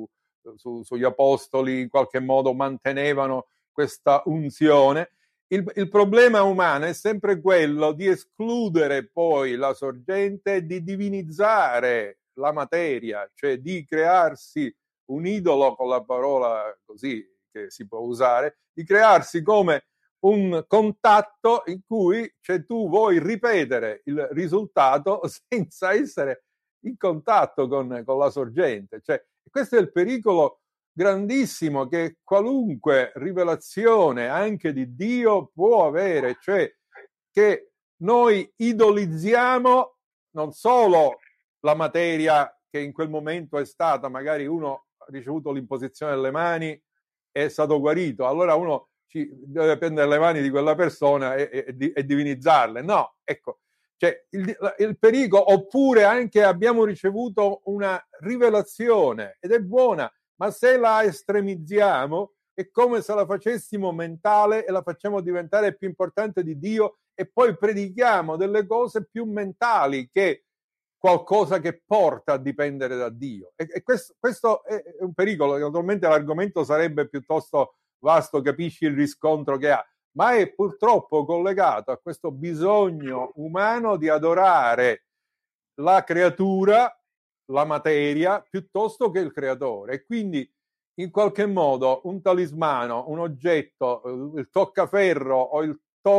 sugli apostoli in qualche modo mantenevano questa unzione. Il problema umano è sempre quello di escludere poi la sorgente e di divinizzare la materia, cioè di crearsi un idolo, con la parola così che si può usare, di crearsi come un contatto in cui cioè, tu vuoi ripetere il risultato senza essere in contatto con la sorgente. Cioè, questo è il pericolo grandissimo che qualunque rivelazione anche di Dio può avere, cioè che noi idolizziamo non solo la materia che in quel momento è stata, magari uno ha ricevuto l'imposizione delle mani e è stato guarito, allora uno deve prendere le mani di quella persona e divinizzarle. No, ecco, cioè il pericolo, oppure anche abbiamo ricevuto una rivelazione ed è buona, ma se la estremizziamo è come se la facessimo mentale e la facciamo diventare più importante di Dio e poi predichiamo delle cose più mentali che qualcosa che porta a dipendere da Dio. E questo è un pericolo. Naturalmente l'argomento sarebbe piuttosto vasto, capisci il riscontro che ha, ma è purtroppo collegato a questo bisogno umano di adorare la creatura, la materia, piuttosto che il creatore. E quindi in qualche modo un talismano, un oggetto, il toccaferro o il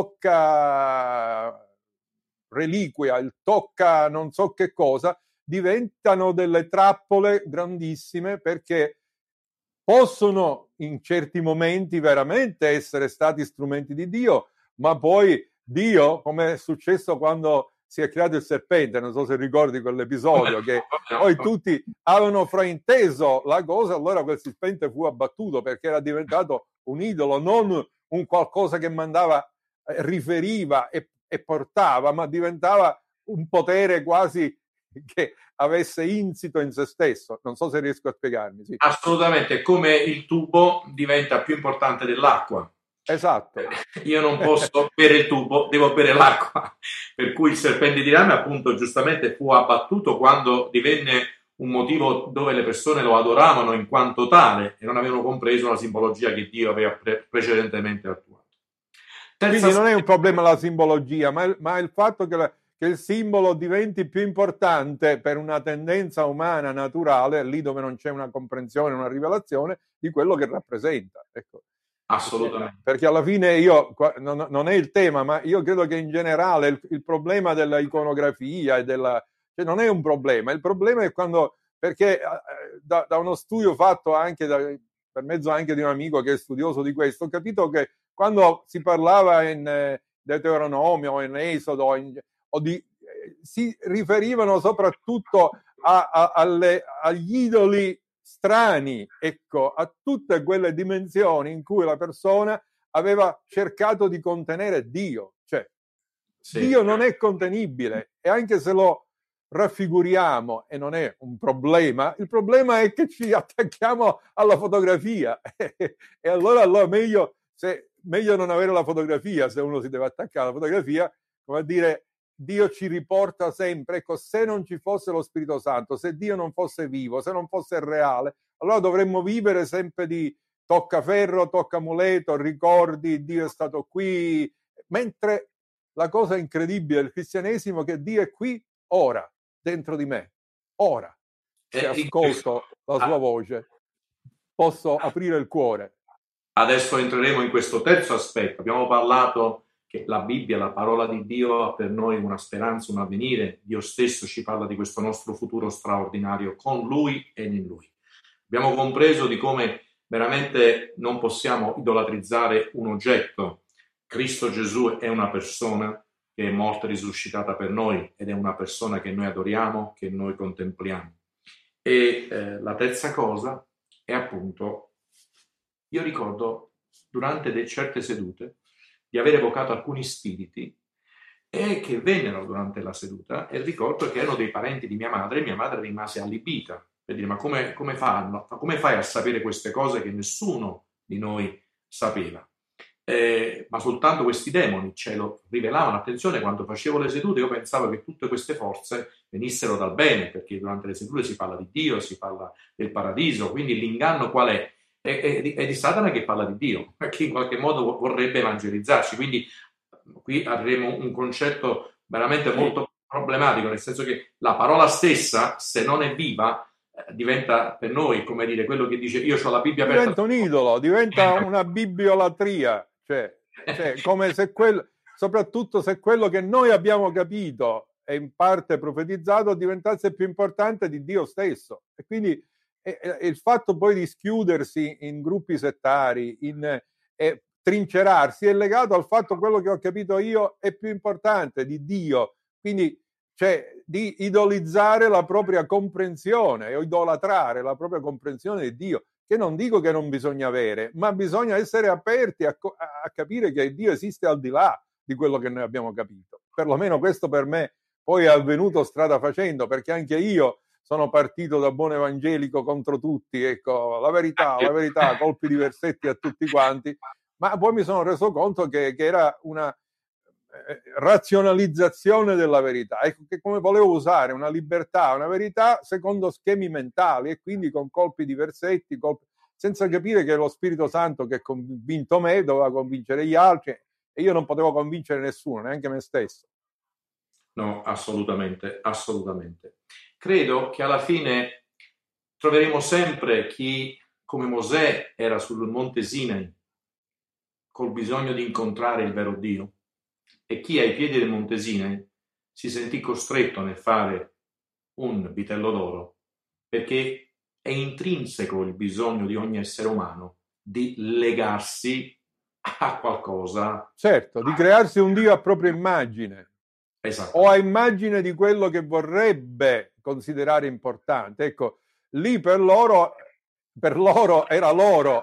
tocca reliquia, il tocca non so che cosa, diventano delle trappole grandissime perché possono in certi momenti veramente essere stati strumenti di Dio, ma poi Dio, come è successo quando si è creato il serpente, non so se ricordi quell'episodio, che poi tutti avevano frainteso la cosa, allora quel serpente fu abbattuto perché era diventato un idolo, non un qualcosa che mandava, riferiva e portava, ma diventava un potere quasi che avesse insito in se stesso. Non so se riesco a spiegarmi. Sì. Assolutamente, come il tubo diventa più importante dell'acqua. Esatto. Io non posso bere il tubo, devo bere l'acqua. Per cui il serpente di rame, appunto, giustamente fu abbattuto quando divenne un motivo dove le persone lo adoravano in quanto tale e non avevano compreso la simbologia che Dio aveva precedentemente attuato. Quindi non è un problema la simbologia, ma il fatto che il simbolo diventi più importante per una tendenza umana naturale, lì dove non c'è una comprensione, una rivelazione di quello che rappresenta. Ecco. Assolutamente. Perché alla fine non è il tema, ma io credo che in generale il problema della iconografia cioè non è un problema, il problema è quando, perché da uno studio fatto anche per mezzo anche di un amico che è studioso di questo, ho capito che quando si parlava in Deuteronomio o in Esodo si riferivano soprattutto agli idoli strani, ecco, a tutte quelle dimensioni in cui la persona aveva cercato di contenere Dio. Cioè, sì, Dio non è contenibile, e anche se lo raffiguriamo, e non è un problema, il problema è che ci attacchiamo alla fotografia e allora meglio non avere la fotografia se uno si deve attaccare alla fotografia, come a dire, Dio ci riporta sempre, ecco, se non ci fosse lo Spirito Santo, se Dio non fosse vivo, se non fosse reale, allora dovremmo vivere sempre di toccaferro, toccamuleto, ricordi, Dio è stato qui, mentre la cosa incredibile del cristianesimo è che Dio è qui ora, dentro di me, ora. Se ascolto la sua voce, posso aprire il cuore. Adesso entreremo in questo terzo aspetto. Abbiamo parlato che la Bibbia, la parola di Dio, ha per noi una speranza, un avvenire. Dio stesso ci parla di questo nostro futuro straordinario con Lui e in Lui. Abbiamo compreso di come veramente non possiamo idolatrizzare un oggetto. Cristo Gesù è una persona che è morta e risuscitata per noi ed è una persona che noi adoriamo, che noi contempliamo. E la terza cosa è appunto, io ricordo durante certe sedute di aver evocato alcuni spiriti e che vennero durante la seduta, e ricordo che erano dei parenti di mia madre, e mia madre rimase allibita per dire: ma come fanno? Ma come fai a sapere queste cose che nessuno di noi sapeva? Ma soltanto questi demoni ce lo rivelavano. Attenzione, quando facevo le sedute io pensavo che tutte queste forze venissero dal bene, perché durante le sedute si parla di Dio, si parla del paradiso, quindi l'inganno qual è? È di Satana che parla di Dio, che in qualche modo vorrebbe evangelizzarci. Quindi qui avremo un concetto veramente molto problematico, nel senso che la parola stessa, se non è viva, diventa per noi, come dire, quello che dice io ho la Bibbia aperta. Diventa un idolo, diventa una bibliolatria, cioè come se soprattutto se quello che noi abbiamo capito e in parte profetizzato diventasse più importante di Dio stesso. E quindi il fatto poi di schiudersi in gruppi settari, trincerarsi, è legato al fatto che quello che ho capito io è più importante di Dio. Quindi, cioè, di idolizzare la propria comprensione o idolatrare la propria comprensione di Dio, che non dico che non bisogna avere, ma bisogna essere aperti a capire che Dio esiste al di là di quello che noi abbiamo capito. Perlomeno questo per me poi è avvenuto strada facendo, perché anche io sono partito da buon evangelico contro tutti, ecco, la verità, colpi di versetti a tutti quanti, ma poi mi sono reso conto che era una razionalizzazione della verità, ecco, che come volevo usare una libertà, una verità secondo schemi mentali, e quindi con colpi di versetti, senza capire che lo Spirito Santo che ha convinto me doveva convincere gli altri, e io non potevo convincere nessuno, neanche me stesso. No, assolutamente, assolutamente. Credo che alla fine troveremo sempre chi, come Mosè, era sul monte Sinai col bisogno di incontrare il vero Dio, e chi ai piedi del monte Sinai si sentì costretto nel fare un vitello d'oro, perché è intrinseco il bisogno di ogni essere umano di legarsi a qualcosa. Certo, di crearsi un Dio a propria immagine. O a immagine di quello che vorrebbe considerare importante. Ecco, lì per loro era loro.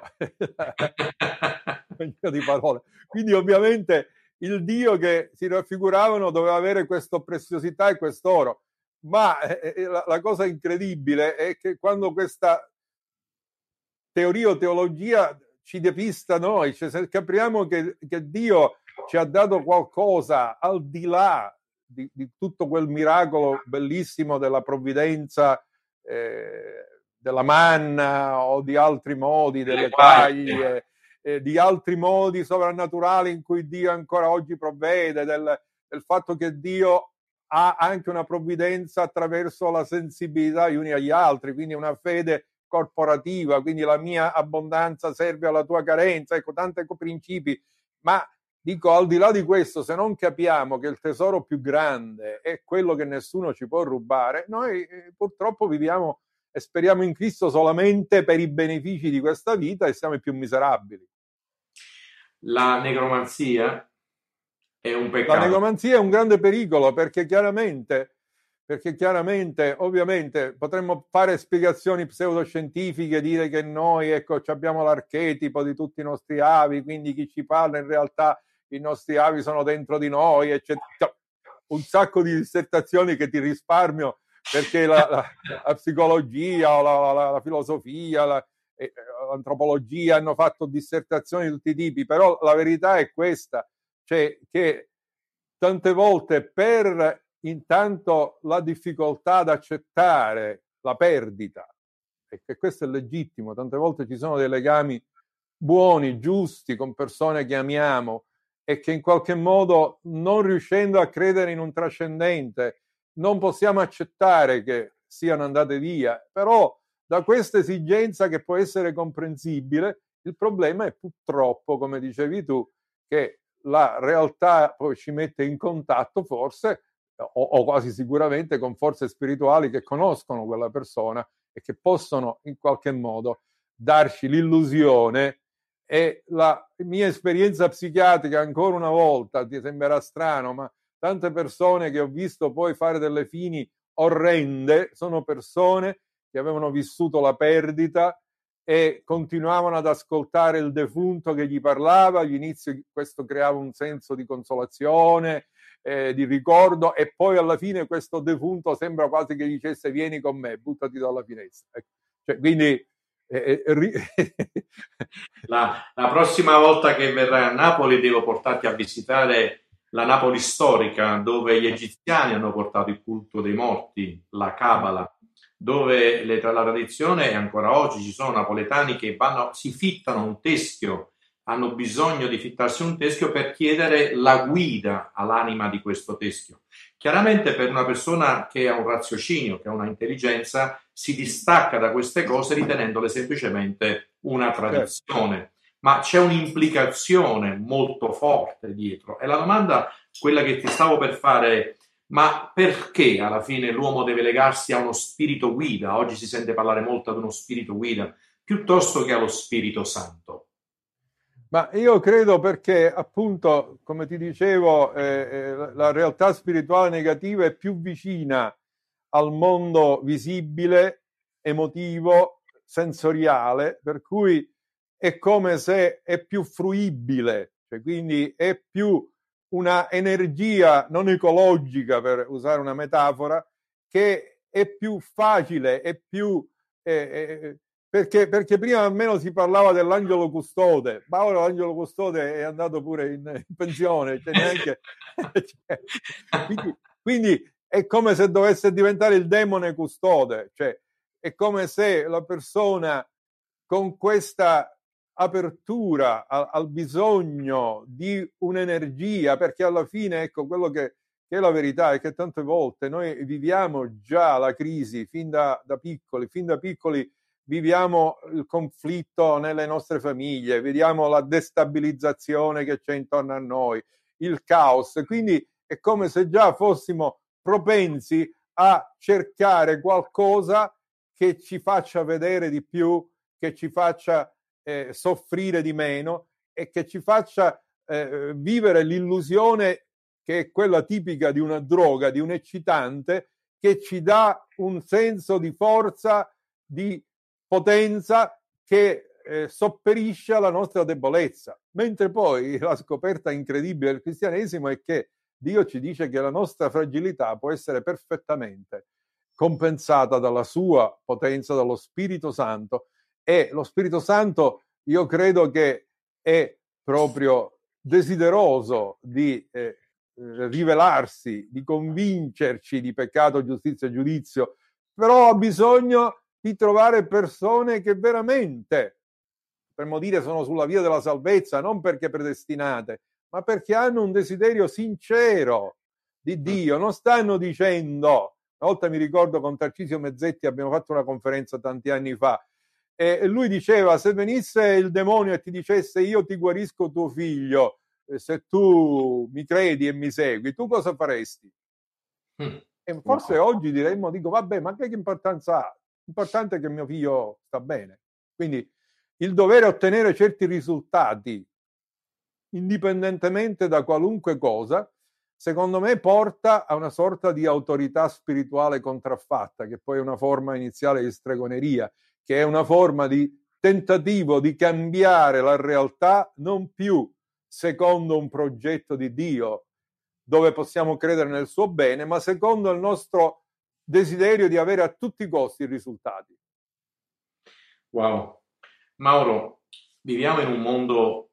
Di parole. Quindi ovviamente il Dio che si raffiguravano doveva avere questa preziosità e quest'oro. Ma la cosa incredibile è che quando questa teoria o teologia ci depista noi, cioè se capiamo che Dio ci ha dato qualcosa al di là di tutto quel miracolo bellissimo della provvidenza, della manna o di altri modi, delle taglie, di altri modi sovrannaturali in cui Dio ancora oggi provvede, del fatto che Dio ha anche una provvidenza attraverso la sensibilità gli uni agli altri, quindi una fede corporativa, quindi la mia abbondanza serve alla tua carenza, ecco, tanti principi, ma dico, al di là di questo, se non capiamo che il tesoro più grande è quello che nessuno ci può rubare, noi purtroppo viviamo e speriamo in Cristo solamente per i benefici di questa vita e siamo i più miserabili. La negromanzia è un peccato. La negromanzia è un grande pericolo perché chiaramente, ovviamente, potremmo fare spiegazioni pseudoscientifiche, dire che noi, ecco, abbiamo l'archetipo di tutti i nostri avi, quindi chi ci parla in realtà i nostri avi sono dentro di noi, eccetera. Un sacco di dissertazioni che ti risparmio perché la psicologia o la filosofia, l'antropologia hanno fatto dissertazioni di tutti i tipi, però la verità è questa, cioè che tante volte per intanto la difficoltà ad accettare la perdita, e che questo è legittimo, tante volte ci sono dei legami buoni, giusti, con persone che amiamo e che in qualche modo, non riuscendo a credere in un trascendente, non possiamo accettare che siano andate via, però da questa esigenza che può essere comprensibile, il problema è purtroppo, come dicevi tu, che la realtà poi ci mette in contatto forse o quasi sicuramente con forze spirituali che conoscono quella persona e che possono in qualche modo darci l'illusione. E la mia esperienza psichiatrica, ancora una volta, ti sembrerà strano, ma tante persone che ho visto poi fare delle fini orrende sono persone che avevano vissuto la perdita e continuavano ad ascoltare il defunto che gli parlava. All'inizio questo creava un senso di consolazione, di ricordo, e poi alla fine questo defunto sembra quasi che dicesse: vieni con me, buttati dalla finestra. Cioè, quindi la prossima volta che verrai a Napoli devo portarti a visitare la Napoli storica, dove gli egiziani hanno portato il culto dei morti, la Cabala, dove la tradizione, e ancora oggi ci sono napoletani che si fittano un teschio, hanno bisogno di fittarsi un teschio per chiedere la guida all'anima di questo teschio. Chiaramente per una persona che ha un raziocinio, che ha una intelligenza, si distacca da queste cose ritenendole semplicemente una tradizione. Certo. Ma c'è un'implicazione molto forte dietro. E la domanda, quella che ti stavo per fare, ma perché alla fine l'uomo deve legarsi a uno spirito guida? Oggi si sente parlare molto di uno spirito guida, piuttosto che allo Spirito Santo. Ma io credo perché, appunto, come ti dicevo, la realtà spirituale negativa è più vicina al mondo visibile, emotivo, sensoriale, per cui è come se è più fruibile, cioè quindi è più una energia non ecologica, per usare una metafora, che è più facile, è più... perché prima almeno si parlava dell'angelo custode, ma ora l'angelo custode è andato pure in pensione, cioè neanche... quindi è come se dovesse diventare il demone custode, cioè è come se la persona con questa apertura al bisogno di un'energia, perché alla fine, ecco, quello che è la verità è che tante volte noi viviamo già la crisi fin da piccoli viviamo il conflitto nelle nostre famiglie, vediamo la destabilizzazione che c'è intorno a noi, il caos, quindi è come se già fossimo propensi a cercare qualcosa che ci faccia vedere di più, che ci faccia soffrire di meno e che ci faccia vivere l'illusione che è quella tipica di una droga, di un eccitante, che ci dà un senso di forza, di potenza che sopperisce alla nostra debolezza. Mentre poi la scoperta incredibile del cristianesimo è che Dio ci dice che la nostra fragilità può essere perfettamente compensata dalla sua potenza, dallo Spirito Santo. E lo Spirito Santo, io credo che è proprio desideroso di rivelarsi, di convincerci di peccato, giustizia e giudizio, però ha bisogno di trovare persone che veramente, potremmo dire, sono sulla via della salvezza, non perché predestinate, ma perché hanno un desiderio sincero di Dio. Non stanno dicendo, una volta mi ricordo con Tarcisio Mezzetti abbiamo fatto una conferenza tanti anni fa, E lui diceva: se venisse il demonio e ti dicesse io ti guarisco tuo figlio, se tu mi credi e mi segui, tu cosa faresti? E forse oggi diremmo, dico, vabbè, ma che importanza ha? L'importante è che mio figlio sta bene. Quindi il dovere ottenere certi risultati, indipendentemente da qualunque cosa, secondo me porta a una sorta di autorità spirituale contraffatta, che poi è una forma iniziale di stregoneria, che è una forma di tentativo di cambiare la realtà non più secondo un progetto di Dio, dove possiamo credere nel suo bene, ma secondo il nostro desiderio di avere a tutti i costi i risultati. Wow. Mauro, viviamo in un mondo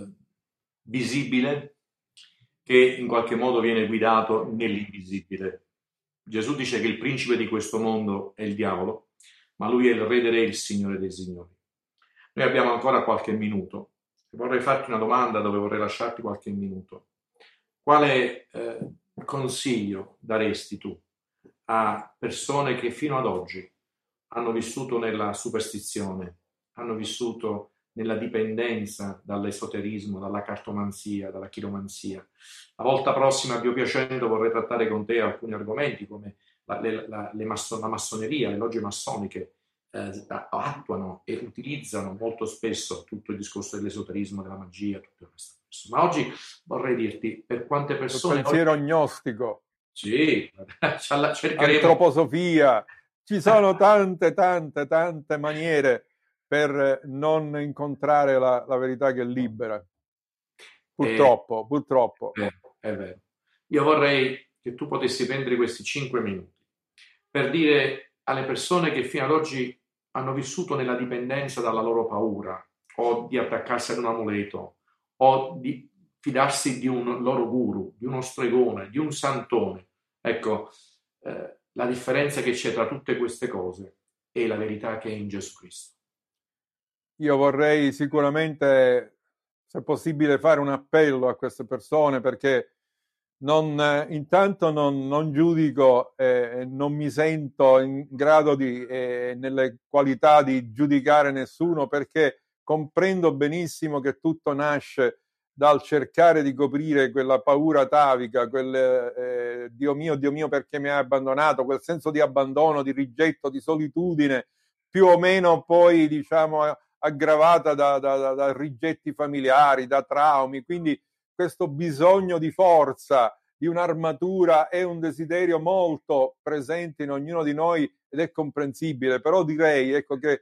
visibile che in qualche modo viene guidato nell'invisibile. Gesù dice che il principe di questo mondo è il diavolo, ma lui è il re dei re, il signore dei signori. Noi abbiamo ancora qualche minuto. Vorrei farti una domanda dove vorrei lasciarti qualche minuto. Quale consiglio daresti tu a persone che fino ad oggi hanno vissuto nella superstizione, hanno vissuto nella dipendenza dall'esoterismo, dalla cartomanzia, dalla chiromanzia? La volta prossima, Dio piacendo, vorrei trattare con te alcuni argomenti come la massoneria, le logge massoniche attuano e utilizzano molto spesso tutto il discorso dell'esoterismo, della magia, tutto questo. Ma oggi vorrei dirti per quante persone... Il pensiero gnostico. Sì, cercheremo. Antroposofia. Ci sono tante maniere per non incontrare la verità che è libera. Purtroppo. È vero. Io vorrei che tu potessi prendere questi 5 minuti per dire alle persone che fino ad oggi hanno vissuto nella dipendenza dalla loro paura, o di attaccarsi ad un amuleto, o di fidarsi di un loro guru, di uno stregone, di un santone. Ecco, la differenza che c'è tra tutte queste cose è la verità che è in Gesù Cristo. Io vorrei sicuramente, se possibile, fare un appello a queste persone, perché intanto non giudico, non mi sento in grado nelle qualità di giudicare nessuno, perché comprendo benissimo che tutto nasce dal cercare di coprire quella paura atavica, quel Dio mio perché mi hai abbandonato, quel senso di abbandono, di rigetto, di solitudine, più o meno poi diciamo aggravata da rigetti familiari, da traumi. Quindi questo bisogno di forza, di un'armatura è un desiderio molto presente in ognuno di noi ed è comprensibile, però direi, ecco, che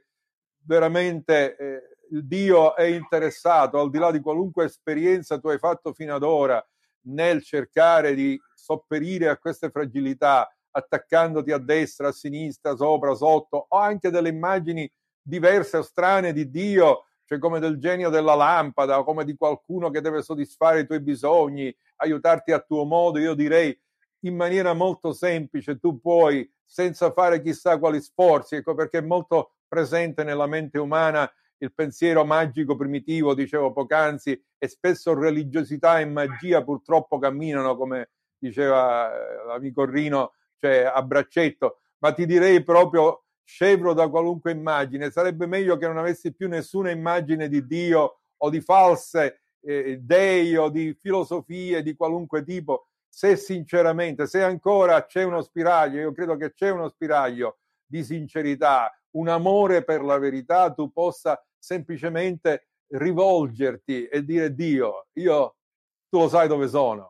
veramente Dio è interessato, al di là di qualunque esperienza tu hai fatto fino ad ora, nel cercare di sopperire a queste fragilità, attaccandoti a destra, a sinistra, sopra, sotto, o anche delle immagini diverse o strane di Dio, cioè come del genio della lampada, o come di qualcuno che deve soddisfare i tuoi bisogni, aiutarti a tuo modo. Io direi in maniera molto semplice, tu puoi, senza fare chissà quali sforzi, ecco perché è molto presente nella mente umana il pensiero magico primitivo, dicevo poc'anzi, e spesso religiosità e magia purtroppo camminano, come diceva l'amico Rino, cioè a braccetto, ma ti direi proprio scevro da qualunque immagine. Sarebbe meglio che non avessi più nessuna immagine di Dio o di false dei o di filosofie di qualunque tipo, se sinceramente, se ancora c'è uno spiraglio, io credo che c'è uno spiraglio di sincerità, un amore per la verità, tu possa semplicemente rivolgerti e dire: Dio, tu lo sai dove sono,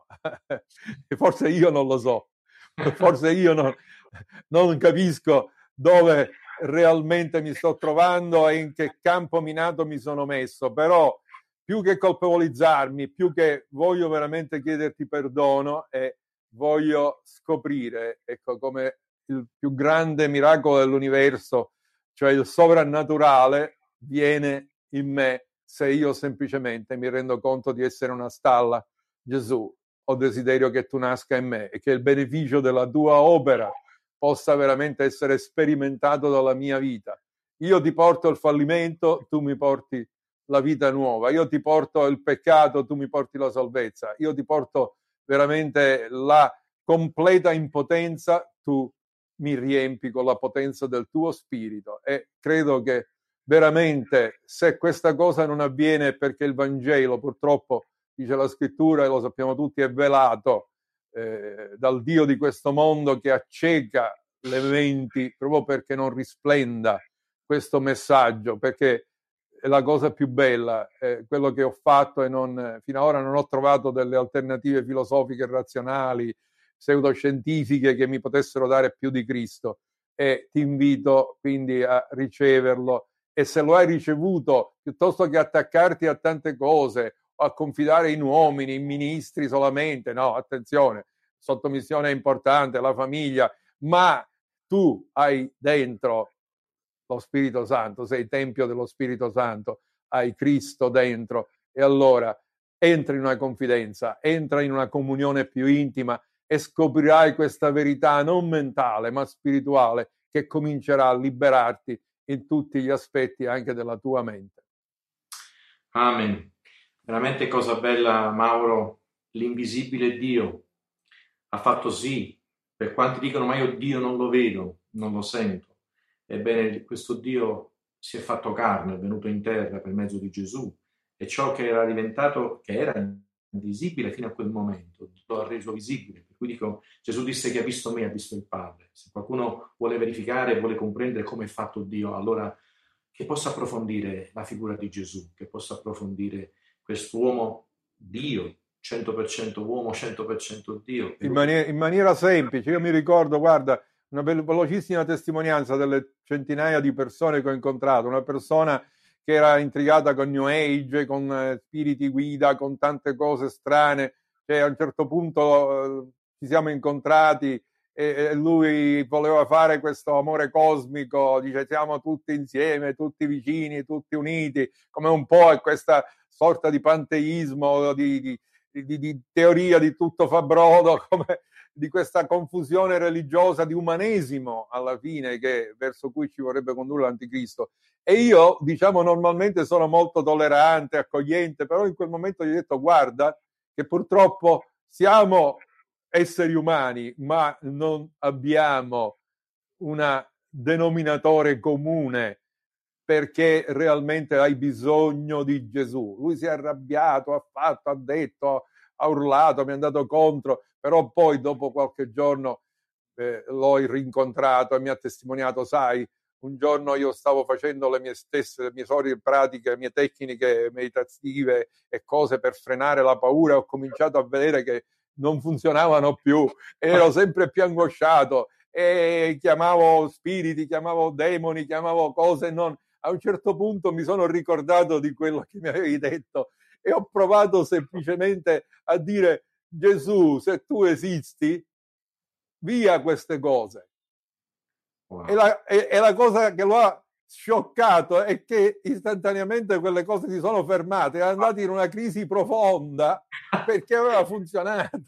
e forse io non lo so, forse io non capisco dove realmente mi sto trovando e in che campo minato mi sono messo, però più che colpevolizzarmi, più che voglio veramente chiederti perdono e voglio scoprire, ecco, come il più grande miracolo dell'universo, cioè il sovrannaturale, viene in me se io semplicemente mi rendo conto di essere una stalla. Gesù, ho desiderio che tu nasca in me e che il beneficio della tua opera possa veramente essere sperimentato dalla mia vita. Io ti porto il fallimento, tu mi porti la vita nuova. Io ti porto il peccato, tu mi porti la salvezza. Io ti porto veramente la completa impotenza, tu mi riempi con la potenza del tuo spirito. E credo che veramente, se questa cosa non avviene è perché il Vangelo, purtroppo, dice la scrittura, e lo sappiamo tutti, è velato dal Dio di questo mondo, che acceca le menti proprio perché non risplenda questo messaggio, perché è la cosa più bella, quello che ho fatto, e fino ad ora non ho trovato delle alternative filosofiche e razionali, pseudoscientifiche, che mi potessero dare più di Cristo, e ti invito quindi a riceverlo. E se lo hai ricevuto, piuttosto che attaccarti a tante cose o a confidare in uomini, in ministri solamente, no, attenzione, sottomissione è importante, la famiglia, ma tu hai dentro lo Spirito Santo, sei tempio dello Spirito Santo, hai Cristo dentro, e allora entra in una confidenza, entra in una comunione più intima e scoprirai questa verità non mentale ma spirituale, che comincerà a liberarti in tutti gli aspetti anche della tua mente. Amen. Veramente cosa bella, Mauro, l'invisibile Dio ha fatto sì, per quanti dicono ma io Dio non lo vedo, non lo sento. Ebbene, questo Dio si è fatto carne, è venuto in terra per mezzo di Gesù, e ciò che era diventato, che era invisibile fino a quel momento, lo ha reso visibile. Per cui dico, Gesù disse: chi ha visto me ha visto il Padre. Se qualcuno vuole verificare, vuole comprendere come è fatto Dio, allora che possa approfondire la figura di Gesù, che possa approfondire quest'uomo Dio, 100% uomo, 100% Dio. In maniera semplice. Io mi ricordo, guarda, una velocissima testimonianza delle centinaia di persone che ho incontrato, una persona che era intrigata con New Age, con spiriti guida, con tante cose strane, che a un certo punto ci siamo incontrati e lui voleva fare questo amore cosmico, dice siamo tutti insieme, tutti vicini, tutti uniti, come un po' è questa sorta di panteismo, di teoria di tutto fa brodo, come di questa confusione religiosa, di umanesimo alla fine, verso cui ci vorrebbe condurre l'anticristo. E io, diciamo, normalmente sono molto tollerante, accogliente, però in quel momento gli ho detto: guarda che purtroppo siamo esseri umani, ma non abbiamo un denominatore comune, perché realmente hai bisogno di Gesù. Lui si è arrabbiato, ha detto, ha urlato, mi è andato contro, però poi dopo qualche giorno l'ho rincontrato e mi ha testimoniato: sai, un giorno io stavo facendo le mie solite pratiche, le mie tecniche meditative e cose per frenare la paura, e ho cominciato a vedere che non funzionavano più, e ero sempre più angosciato, e chiamavo spiriti, chiamavo demoni, chiamavo cose non... A un certo punto mi sono ricordato di quello che mi avevi detto e ho provato semplicemente a dire: Gesù, se tu esisti, via queste cose. Wow. E la cosa che lo ha scioccato è che istantaneamente quelle cose si sono fermate, è andato in una crisi profonda perché aveva funzionato,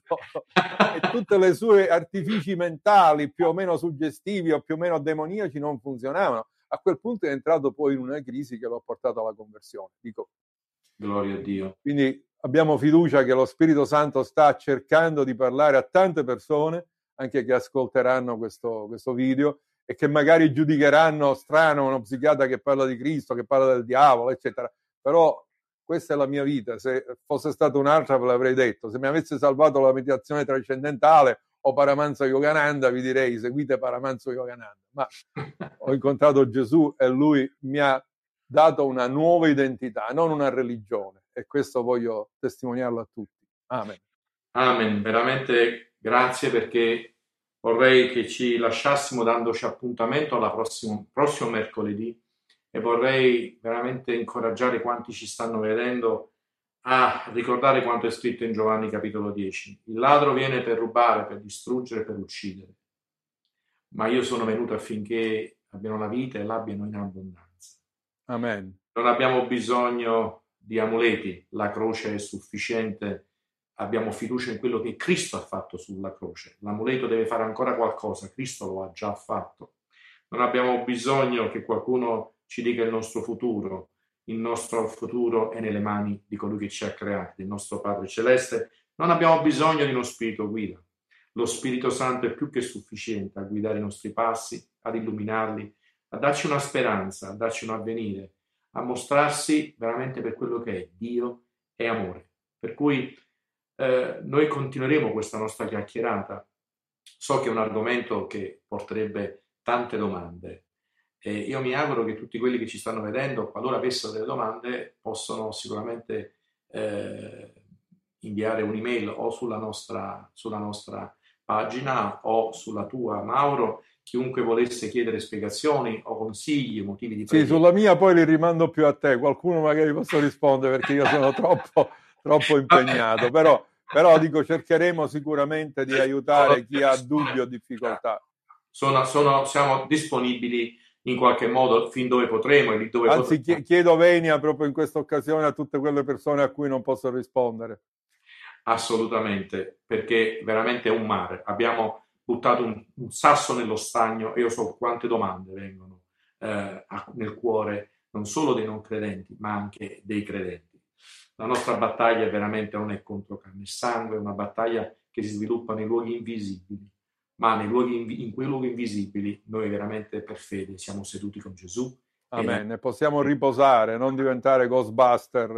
e tutte le sue artifici mentali più o meno suggestivi o più o meno demoniaci non funzionavano. A quel punto è entrato poi in una crisi che lo ha portato alla conversione. Dico, gloria a Dio. Quindi abbiamo fiducia che lo Spirito Santo sta cercando di parlare a tante persone, anche che ascolteranno questo video, e che magari giudicheranno strano uno psichiatra che parla di Cristo, che parla del diavolo, eccetera. Però questa è la mia vita. Se fosse stata un'altra ve l'avrei detto. Se mi avesse salvato la meditazione trascendentale o Paramahansa Yogananda, vi direi: seguite Paramahansa Yogananda. Ma ho incontrato Gesù e lui mi ha dato una nuova identità, non una religione, e questo voglio testimoniarlo a tutti. Amen. Amen. Veramente grazie, perché vorrei che ci lasciassimo dandoci appuntamento alla prossimo mercoledì, e vorrei veramente incoraggiare quanti ci stanno vedendo a ricordare quanto è scritto in Giovanni capitolo 10. Il ladro viene per rubare, per distruggere, per uccidere, ma io sono venuto affinché abbiano la vita e l'abbiano in abbondanza. Amen. Non abbiamo bisogno di amuleti, la croce è sufficiente. Abbiamo fiducia in quello che Cristo ha fatto sulla croce. L'amuleto deve fare ancora qualcosa, Cristo lo ha già fatto. Non abbiamo bisogno che qualcuno ci dica il nostro futuro. Il nostro futuro è nelle mani di colui che ci ha creati, il nostro Padre Celeste. Non abbiamo bisogno di uno spirito guida. Lo Spirito Santo è più che sufficiente a guidare i nostri passi, ad illuminarli, a darci una speranza, a darci un avvenire, a mostrarsi veramente per quello che è. Dio è amore. Per cui noi continueremo questa nostra chiacchierata. So che è un argomento che porterebbe tante domande e io mi auguro che tutti quelli che ci stanno vedendo, qualora avessero delle domande, possono sicuramente inviare un'email o sulla nostra pagina o sulla tua, Mauro. Chiunque volesse chiedere spiegazioni o consigli, motivi di Sì, preghiera. sulla mia poi li rimando più a te, qualcuno magari posso rispondere perché io sono troppo impegnato, però dico cercheremo sicuramente di aiutare chi ha dubbi o difficoltà. Siamo disponibili in qualche modo fin dove potremo e lì dove Anzi, potremo. chiedo venia proprio in questa occasione a tutte quelle persone a cui non posso rispondere. Assolutamente, perché veramente è un mare. Abbiamo buttato un sasso nello stagno e io so quante domande vengono nel cuore non solo dei non credenti, ma anche dei credenti. La nostra battaglia veramente non è contro carne e sangue, è una battaglia che si sviluppa nei luoghi invisibili, ma in quei luoghi invisibili noi veramente per fede siamo seduti con Gesù. Amen. Ne possiamo riposare, non diventare Ghostbuster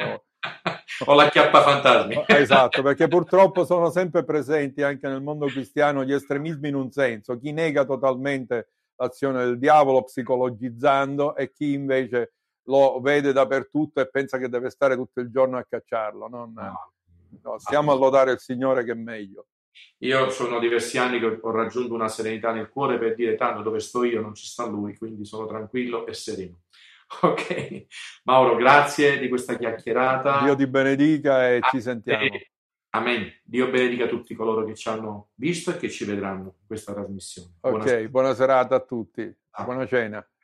o la chiappa fantasmi. Esatto, perché purtroppo sono sempre presenti anche nel mondo cristiano gli estremismi in un senso, chi nega totalmente l'azione del diavolo psicologizzando e chi invece lo vede dappertutto e pensa che deve stare tutto il giorno a cacciarlo. No, stiamo a lodare il Signore che è meglio. Io sono diversi anni che ho raggiunto una serenità nel cuore per dire tanto dove sto io non ci sta lui, quindi sono tranquillo e sereno. Ok, Mauro, grazie di questa Dio chiacchierata. ti benedica e ci sentiamo. Amen. Dio benedica tutti coloro che ci hanno visto e che ci vedranno in questa trasmissione. Ok, buona serata a tutti, buona cena.